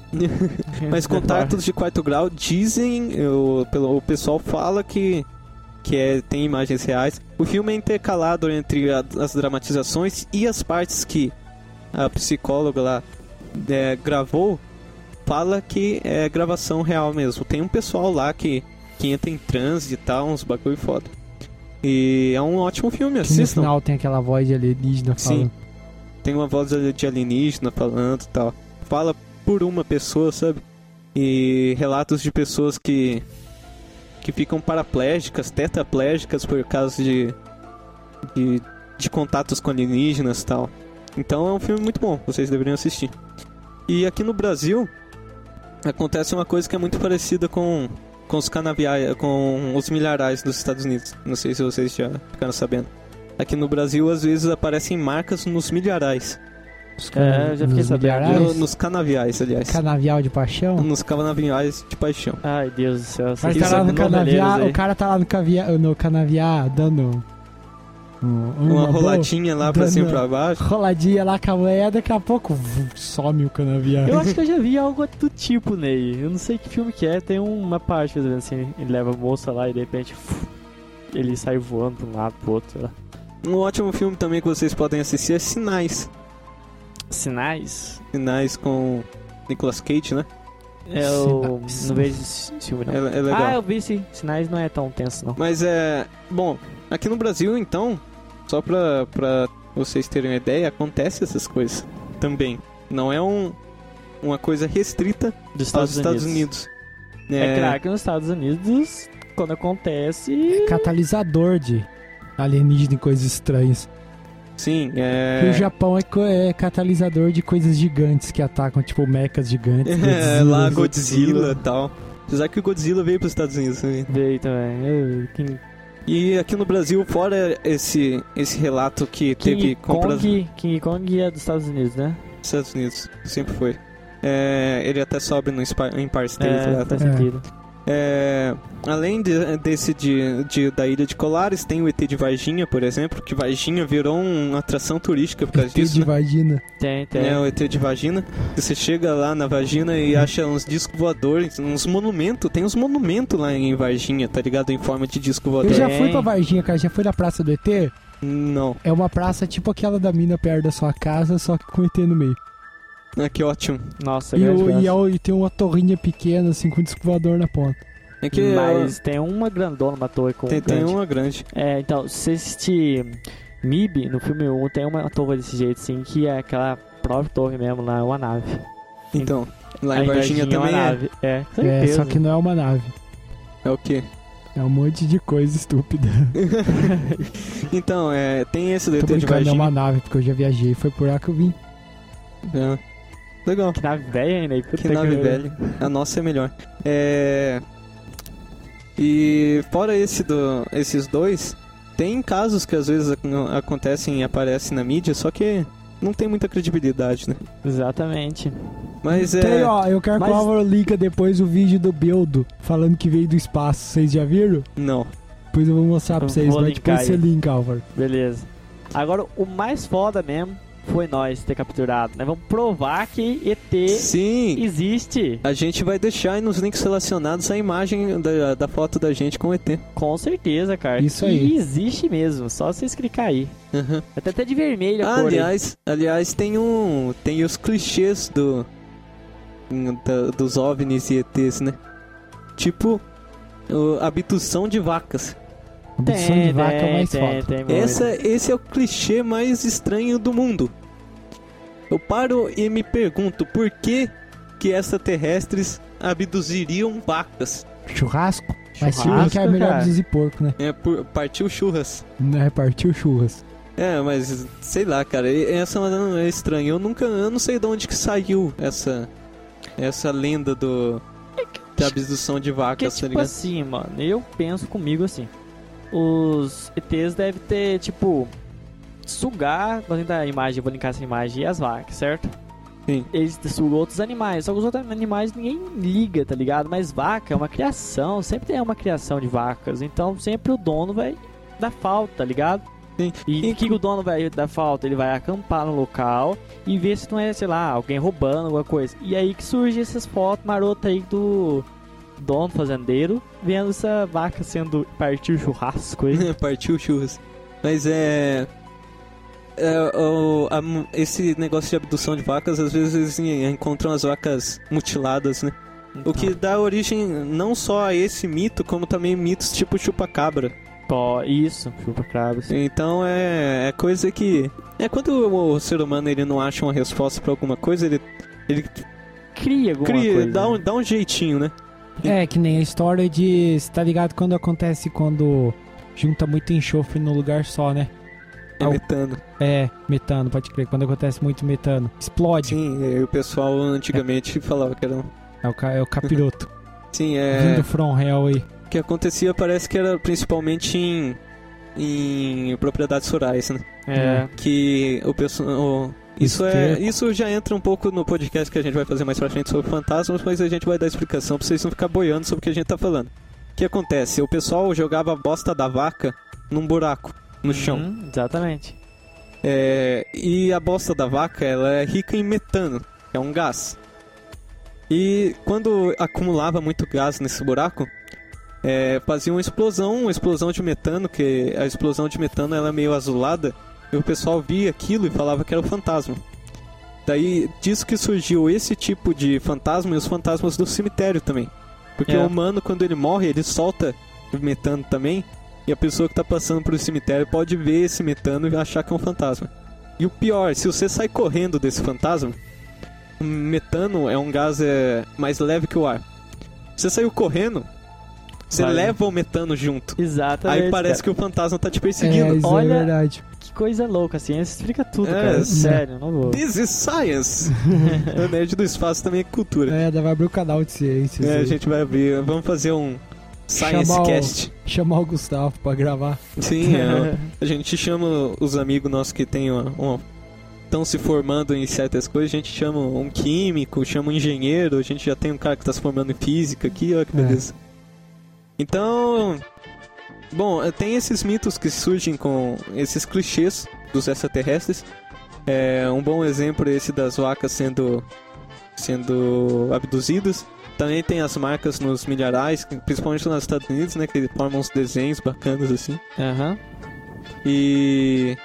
Speaker 4: Mas Contatos de Quarto Grau dizem, o, pelo, o pessoal fala que, que é, tem imagens reais. O filme é intercalado entre a- as dramatizações e as partes que a psicóloga lá é, gravou, fala que é gravação real mesmo. Tem um pessoal lá que, que entra em transe e tal, uns bagulho foda. E é um ótimo filme,
Speaker 5: Que no
Speaker 4: assistam.
Speaker 5: final tem aquela voz de alienígena
Speaker 4: Sim.
Speaker 5: falando.
Speaker 4: Tem uma voz de alienígena falando e tal. Fala por uma pessoa, sabe? E relatos de pessoas que que ficam paraplégicas, tetraplégicas por causa de, de de contatos com alienígenas e tal. Então é um filme muito bom, vocês deveriam assistir. E aqui no Brasil acontece uma coisa que é muito parecida com com os canaviais, com os milharais dos Estados Unidos. Não sei se vocês já ficaram sabendo. Aqui no Brasil, às vezes, aparecem marcas nos milharais.
Speaker 5: Os
Speaker 6: É, eu já fiquei
Speaker 5: nos
Speaker 6: sabendo.
Speaker 5: milharais,
Speaker 4: No- nos canaviais, aliás.
Speaker 5: Canavial de paixão.
Speaker 4: Nos canaviais de paixão.
Speaker 6: Ai, Deus do céu.
Speaker 5: O
Speaker 6: Vocês
Speaker 5: cara, tá lá
Speaker 6: sabem
Speaker 5: no
Speaker 6: noveleiros
Speaker 5: canavial,
Speaker 6: aí.
Speaker 5: o cara tá lá no, cavia, no canavial dando um-
Speaker 4: Uma,
Speaker 5: uma
Speaker 4: roladinha lá pra
Speaker 5: dando-
Speaker 4: cima e pra baixo.
Speaker 5: boa roladinha lá com a mulher, daqui a pouco vu, some o canavial.
Speaker 6: Eu acho que eu já vi algo do tipo, Ney. Eu não sei que filme que é. Tem uma parte, por exemplo, assim, ele leva a moça lá e de repente fu, ele sai voando pra um lado pro outro, sei lá.
Speaker 4: Um ótimo filme também que vocês podem assistir é Sinais.
Speaker 6: Sinais?
Speaker 4: Sinais com Nicolas Cage, né?
Speaker 6: Eu
Speaker 5: Sinais.
Speaker 6: não vejo esse filme, não.
Speaker 4: É, é legal.
Speaker 6: Ah, eu vi sim. Sinais não é tão tenso, não.
Speaker 4: Mas é... Bom, aqui no Brasil, então, só pra, pra vocês terem uma ideia, acontece essas coisas. também. Não é um, uma coisa restrita
Speaker 6: Dos
Speaker 4: aos
Speaker 6: Estados,
Speaker 4: Estados
Speaker 6: Unidos.
Speaker 4: Unidos.
Speaker 6: É claro que nos Estados Unidos, quando acontece...
Speaker 5: Catalisador de alienígena e coisas estranhas.
Speaker 4: Sim,
Speaker 5: E
Speaker 4: é...
Speaker 5: o Japão é, co- é catalisador de coisas gigantes que atacam, tipo mechas gigantes.
Speaker 4: É, lá
Speaker 5: Godzilla.
Speaker 4: Godzilla e tal. Apesar que o Godzilla veio para os Estados Unidos também.
Speaker 6: Veio também. Eu- King,
Speaker 4: E aqui no Brasil, fora esse, esse relato que teve
Speaker 6: King,
Speaker 4: compras nos
Speaker 6: Kong, King Kong é dos Estados Unidos, né?
Speaker 4: Estados Unidos, sempre foi. É, ele até sobe no Spa- Empire State
Speaker 6: É,
Speaker 4: lá, tá?
Speaker 6: faz sentido.
Speaker 4: É, além de- desse de, de- da Ilha de Colares, tem o E T de Varginha, por exemplo, que Varginha virou uma atração turística por causa
Speaker 5: E T
Speaker 4: disso,
Speaker 5: de
Speaker 4: né?
Speaker 5: vagina.
Speaker 6: Tem, tem.
Speaker 4: É, o E T de Vagina. Você chega lá na Vagina e acha uns discos voadores, uns monumentos. Tem uns monumentos lá em Varginha, tá ligado? Em forma de disco
Speaker 5: Eu
Speaker 4: voador.
Speaker 5: já
Speaker 6: Tem.
Speaker 5: fui pra Varginha, cara. Já fui na Praça do E T.
Speaker 4: Não.
Speaker 5: É uma praça tipo aquela da mina perto da sua casa, só que com E T no meio.
Speaker 4: Ah, que ótimo.
Speaker 6: Nossa,
Speaker 5: E,
Speaker 6: grande
Speaker 5: o, e,
Speaker 6: praça.
Speaker 5: é o- e tem uma torrinha pequena, assim, com disco voador na ponta.
Speaker 4: É que
Speaker 6: Mas tem uma grandona, uma torre com
Speaker 4: tem,
Speaker 6: um
Speaker 4: tem
Speaker 6: grande.
Speaker 4: uma grande.
Speaker 6: É, então, se você assistir M I B, no filme um, tem uma torre desse jeito, assim, que é aquela própria torre mesmo, lá é uma nave.
Speaker 4: Então, lá
Speaker 6: Aí
Speaker 4: em Varginha
Speaker 6: é uma
Speaker 4: também é.
Speaker 6: nave. É, com
Speaker 5: É,
Speaker 6: certeza.
Speaker 5: só que não é uma nave.
Speaker 4: É o quê?
Speaker 5: É um monte de coisa estúpida.
Speaker 4: Então, é, tem esse do E
Speaker 5: Tô
Speaker 4: T de
Speaker 5: brincando, é
Speaker 4: Varginha.
Speaker 5: uma nave, porque eu já viajei. Foi por lá que eu vim.
Speaker 4: É. Legal.
Speaker 6: Que nave velha ainda aí, puta
Speaker 4: Que nave velha. A nossa é melhor. É... E fora esse do, esses dois, tem casos que às vezes ac- acontecem e aparecem na mídia, só que não tem muita credibilidade, né?
Speaker 6: Exatamente.
Speaker 4: Mas é...
Speaker 5: Tem, ó, eu quero
Speaker 6: mas-
Speaker 5: que o Álvaro liga depois o vídeo do Beldo, falando que veio do espaço. Vocês já viram?
Speaker 4: Não.
Speaker 5: Depois eu vou mostrar pra
Speaker 6: Eu
Speaker 5: vocês,
Speaker 6: vou
Speaker 5: mas
Speaker 6: linkar
Speaker 5: depois você
Speaker 6: aí.
Speaker 5: linka, Álvaro.
Speaker 6: Beleza. Agora, o mais foda mesmo foi nós ter capturado, né? Vamos provar que E T
Speaker 4: Sim!
Speaker 6: existe.
Speaker 4: A gente vai deixar aí nos links relacionados a imagem da, da foto da gente com o E T.
Speaker 6: Com certeza, cara.
Speaker 5: Isso
Speaker 6: E
Speaker 5: aí.
Speaker 6: existe mesmo, só vocês clicar aí.
Speaker 4: Uhum.
Speaker 6: Até até de vermelho a
Speaker 4: Ah,
Speaker 6: cor aí.
Speaker 4: aliás, aliás, tem um. Tem os clichês do. da- dos OVNIs e E Tês, né? Tipo, o- abdução de vacas.
Speaker 5: Abdução de vaca é o mais
Speaker 6: tem,
Speaker 5: foda.
Speaker 6: tem muito.
Speaker 4: Essa, esse é o clichê mais estranho do mundo. Eu paro e me pergunto por que que extraterrestres abduziriam vacas.
Speaker 5: Churrasco? Mas
Speaker 6: Churrasco,
Speaker 5: churrasco é melhor
Speaker 6: cara.
Speaker 5: abduzir porco, né?
Speaker 4: É, por, partiu churras.
Speaker 5: Não é partiu churras.
Speaker 4: É, mas sei lá, cara, e- essa é estranha. Eu nunca, eu não sei de onde que saiu essa essa lenda do da abdução de
Speaker 6: Porque,
Speaker 4: vacas, tá
Speaker 6: tipo
Speaker 4: ligado?
Speaker 6: assim, mano, eu penso comigo assim. Os E Tês devem ter, tipo, sugar, vou tentar a imagem, vou linkar essa imagem, e as vacas, certo?
Speaker 4: Sim.
Speaker 6: Eles sugam outros animais, só que os outros animais ninguém liga, tá ligado? Mas vaca é uma criação, sempre tem uma criação de vacas, então sempre o dono vai dar falta, tá ligado?
Speaker 4: Sim.
Speaker 6: E
Speaker 4: E
Speaker 6: o que o dono vai dar falta? Ele vai acampar no local e ver se não é, sei lá, alguém roubando alguma coisa. E aí que surgem essas fotos marotas aí do dono fazendeiro vendo essa vaca sendo partir churrasco aí.
Speaker 4: Partiu churras. Mas é. é, o- a- esse negócio de abdução de vacas, às vezes eles en- encontram as vacas mutiladas, né? O que dá origem não só a esse mito, como também mitos tipo chupacabra.
Speaker 6: Ó, isso, chupa cravos.
Speaker 4: Então é, é coisa que. É quando o, o ser humano ele não acha uma resposta pra alguma coisa, ele, ele
Speaker 6: Cria alguma
Speaker 4: cria,
Speaker 6: coisa.
Speaker 4: dá, um,
Speaker 6: né?
Speaker 4: dá um jeitinho, né?
Speaker 5: É, que nem a história de... Você tá ligado quando acontece quando junta muito enxofre no lugar só, né?
Speaker 4: É
Speaker 5: Au.
Speaker 4: metano.
Speaker 5: É, metano, pode crer. Quando acontece muito metano. Explode.
Speaker 4: Sim, e o pessoal antigamente falava que era um.
Speaker 5: É o, ca- é o capiroto.
Speaker 4: Sim,
Speaker 5: Vindo
Speaker 4: é.
Speaker 5: from hell aí.
Speaker 4: O que acontecia parece que era principalmente em. em propriedades rurais, né?
Speaker 6: É.
Speaker 4: Que o pessoal. Isso, é,
Speaker 5: Esterco.
Speaker 4: isso já entra um pouco no podcast que a gente vai fazer mais pra frente sobre fantasmas, mas a gente vai dar explicação pra vocês não ficar boiando sobre o que a gente tá falando. O que acontece? O pessoal jogava a bosta da vaca num buraco no chão.
Speaker 6: Uhum, exatamente.
Speaker 4: É, e a bosta da vaca, ela é rica em metano, que é um gás. E quando acumulava muito gás nesse buraco, é, fazia uma explosão, uma explosão de metano, que a explosão de metano ela é meio azulada, e o pessoal via aquilo e falava que era o fantasma. Daí, disso que surgiu esse tipo de fantasma e os fantasmas do cemitério também. Porque
Speaker 6: É.
Speaker 4: o humano, quando ele morre, ele solta metano também, e a pessoa que tá passando pro cemitério pode ver esse metano e achar que é um fantasma. E o pior, se você sai correndo desse fantasma, o metano é um gás é, mais leve que o ar. Você saiu correndo, você
Speaker 6: Vai.
Speaker 4: leva o metano junto.
Speaker 6: Exatamente.
Speaker 4: Aí parece
Speaker 6: cara.
Speaker 4: que o fantasma tá te
Speaker 5: É,
Speaker 4: perseguindo.
Speaker 5: isso
Speaker 6: Olha-
Speaker 5: é verdade.
Speaker 6: Que coisa louca, a ciência explica tudo,
Speaker 4: É,
Speaker 6: cara.
Speaker 4: sim.
Speaker 6: Sério, não vou.
Speaker 4: This is science! O nerd do espaço também é cultura.
Speaker 5: É, daí vai abrir o canal de ciências.
Speaker 4: É, a
Speaker 5: aí.
Speaker 4: gente vai abrir, vamos fazer um Science
Speaker 5: Chamar o-
Speaker 4: Cast.
Speaker 5: Chamar o Gustavo pra gravar.
Speaker 4: Sim, é, a gente chama os amigos nossos que tem uma, uma estão se formando em certas coisas, a gente chama um químico, chama um engenheiro, a gente já tem um cara que está se formando em física aqui, olha que beleza. É. Então, bom, tem esses mitos que surgem com esses clichês dos extraterrestres. É, um bom exemplo é esse das vacas sendo, sendo abduzidas. Também tem as marcas nos milharais, principalmente nos Estados Unidos, né, que formam uns desenhos bacanas assim.
Speaker 6: Aham.
Speaker 4: E...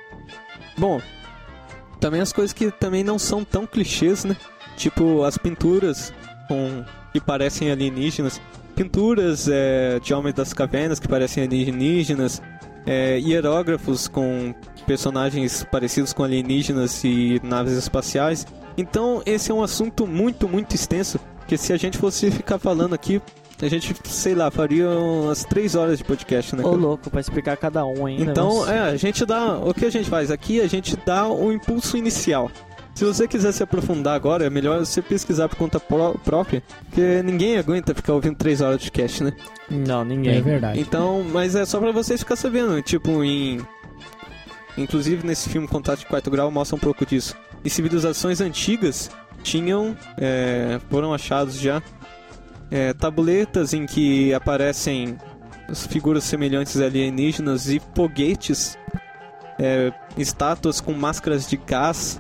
Speaker 4: Bom, também as coisas que também não são tão clichês, né? Tipo as pinturas com que parecem alienígenas. Pinturas é, de homens das cavernas que parecem alienígenas. É, hierógrafos com personagens parecidos com alienígenas e naves espaciais. Então esse é um assunto muito, muito extenso. Que se a gente fosse ficar falando aqui, a gente, sei lá, faria umas três horas de podcast, né?
Speaker 6: Ô,
Speaker 4: cara?
Speaker 6: louco, pra explicar cada um ainda.
Speaker 4: Então,
Speaker 6: nossa.
Speaker 4: é, a gente dá... O que a gente faz aqui, a gente dá o impulso inicial. Se você quiser se aprofundar agora, é melhor você pesquisar por conta pró- própria, porque ninguém aguenta ficar ouvindo três horas de cast, né?
Speaker 6: Não, ninguém.
Speaker 5: É verdade.
Speaker 4: Então, mas é só pra vocês ficar sabendo, tipo, em... Inclusive, nesse filme Contato de Quarto Grau mostra um pouco disso. Em civilizações antigas, tinham... É, foram achados já... É, tabuletas em que aparecem as figuras semelhantes a alienígenas e foguetes, é, estátuas com máscaras de gás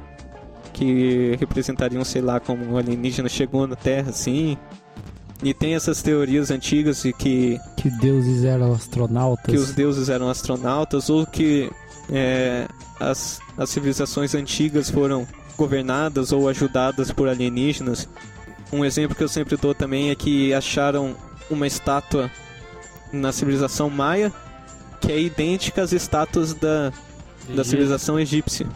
Speaker 4: que representariam, sei lá, como um alienígena chegou na Terra, assim. E tem essas teorias antigas de que,
Speaker 5: Que deuses eram astronautas.
Speaker 4: que os deuses eram astronautas ou que é, as, as civilizações antigas foram governadas ou ajudadas por alienígenas. Um exemplo que eu sempre dou também é que acharam uma estátua na civilização maia que é idêntica às estátuas da, da civilização egípcia.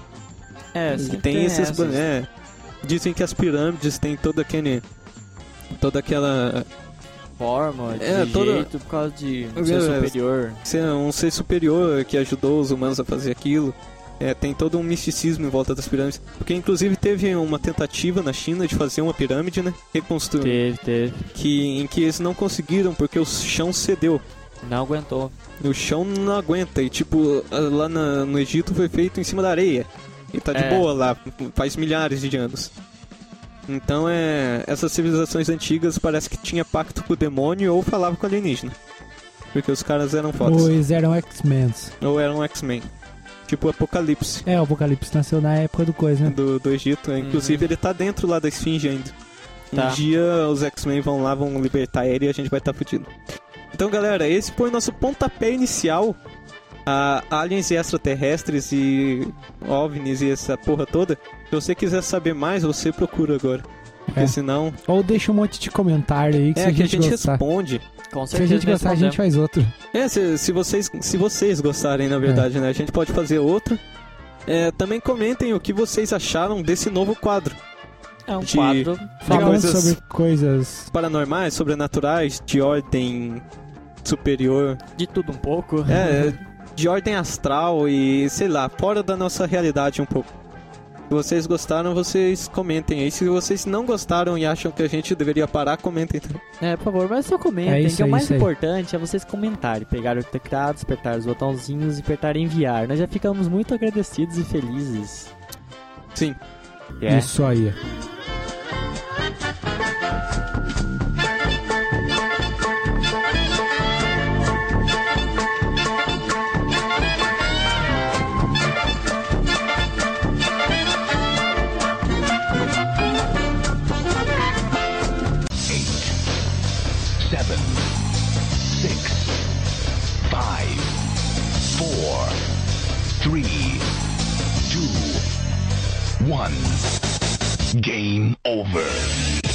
Speaker 6: É,
Speaker 4: E
Speaker 6: sempre
Speaker 4: tem esses...
Speaker 6: essas.
Speaker 4: É, dizem que as pirâmides têm toda aquele... Toda aquela...
Speaker 6: Forma, de
Speaker 4: É, toda-
Speaker 6: jeito, por causa de um
Speaker 4: É,
Speaker 6: ser superior.
Speaker 4: ser um ser superior que ajudou os humanos a fazer aquilo. É, tem todo um misticismo em volta das pirâmides. Porque inclusive teve uma tentativa na China de fazer uma pirâmide, né? Reconstruir.
Speaker 6: Teve, teve.
Speaker 4: Que, em que eles não conseguiram porque o chão cedeu.
Speaker 6: Não aguentou.
Speaker 4: O chão não aguenta. E tipo, lá na- no Egito foi feito em cima da areia. E tá de
Speaker 6: É.
Speaker 4: boa lá, faz milhares de anos. Então é. Essas civilizações antigas parece que tinha pacto com o demônio ou falava com o alienígena. Porque os caras eram fodas.
Speaker 5: Ou eles eram X-Men.
Speaker 4: Ou eram X-Men. Tipo Apocalipse.
Speaker 5: É, o Apocalipse nasceu na época do coisa, né?
Speaker 4: Do, do Egito. Inclusive ele tá dentro lá da esfinge ainda.
Speaker 6: Tá.
Speaker 4: Um dia os X-Men vão lá, vão libertar ele e a gente vai estar tá fudido. Então galera, esse foi o nosso pontapé inicial a aliens e extraterrestres e OVNIs e essa porra toda. Se você quiser saber mais, você procura agora. Porque
Speaker 5: É.
Speaker 4: senão...
Speaker 5: Ou deixa um monte de comentário aí que
Speaker 4: É
Speaker 5: se a
Speaker 4: que a
Speaker 5: gente,
Speaker 4: gente
Speaker 5: gostar.
Speaker 4: responde.
Speaker 6: Com
Speaker 5: Se a
Speaker 6: certeza.
Speaker 5: gente gostar, a gente faz outro.
Speaker 4: É, se, se, vocês, se vocês gostarem, na verdade, né? A gente pode fazer outro. É, também comentem o que vocês acharam desse novo quadro.
Speaker 6: É um
Speaker 4: de-
Speaker 6: quadro.
Speaker 5: Falando
Speaker 4: coisas-
Speaker 5: sobre coisas...
Speaker 4: Paranormais, sobrenaturais, de ordem superior.
Speaker 6: De tudo um pouco.
Speaker 4: É, de ordem astral e, sei lá, fora da nossa realidade um pouco. Se vocês gostaram, vocês comentem aí. Se vocês não gostaram e acham que a gente deveria parar, comentem também.
Speaker 6: É, por favor, mas só comentem,
Speaker 5: É isso
Speaker 6: que o
Speaker 5: aí,
Speaker 6: mais
Speaker 5: isso aí.
Speaker 6: importante é vocês comentarem, pegar o teclado, apertar os botãozinhos e apertar enviar. Nós já ficamos muito agradecidos e felizes.
Speaker 4: Sim.
Speaker 6: É.
Speaker 5: Isso aí.
Speaker 8: Seven, six, five, four, three, two, one. Game over.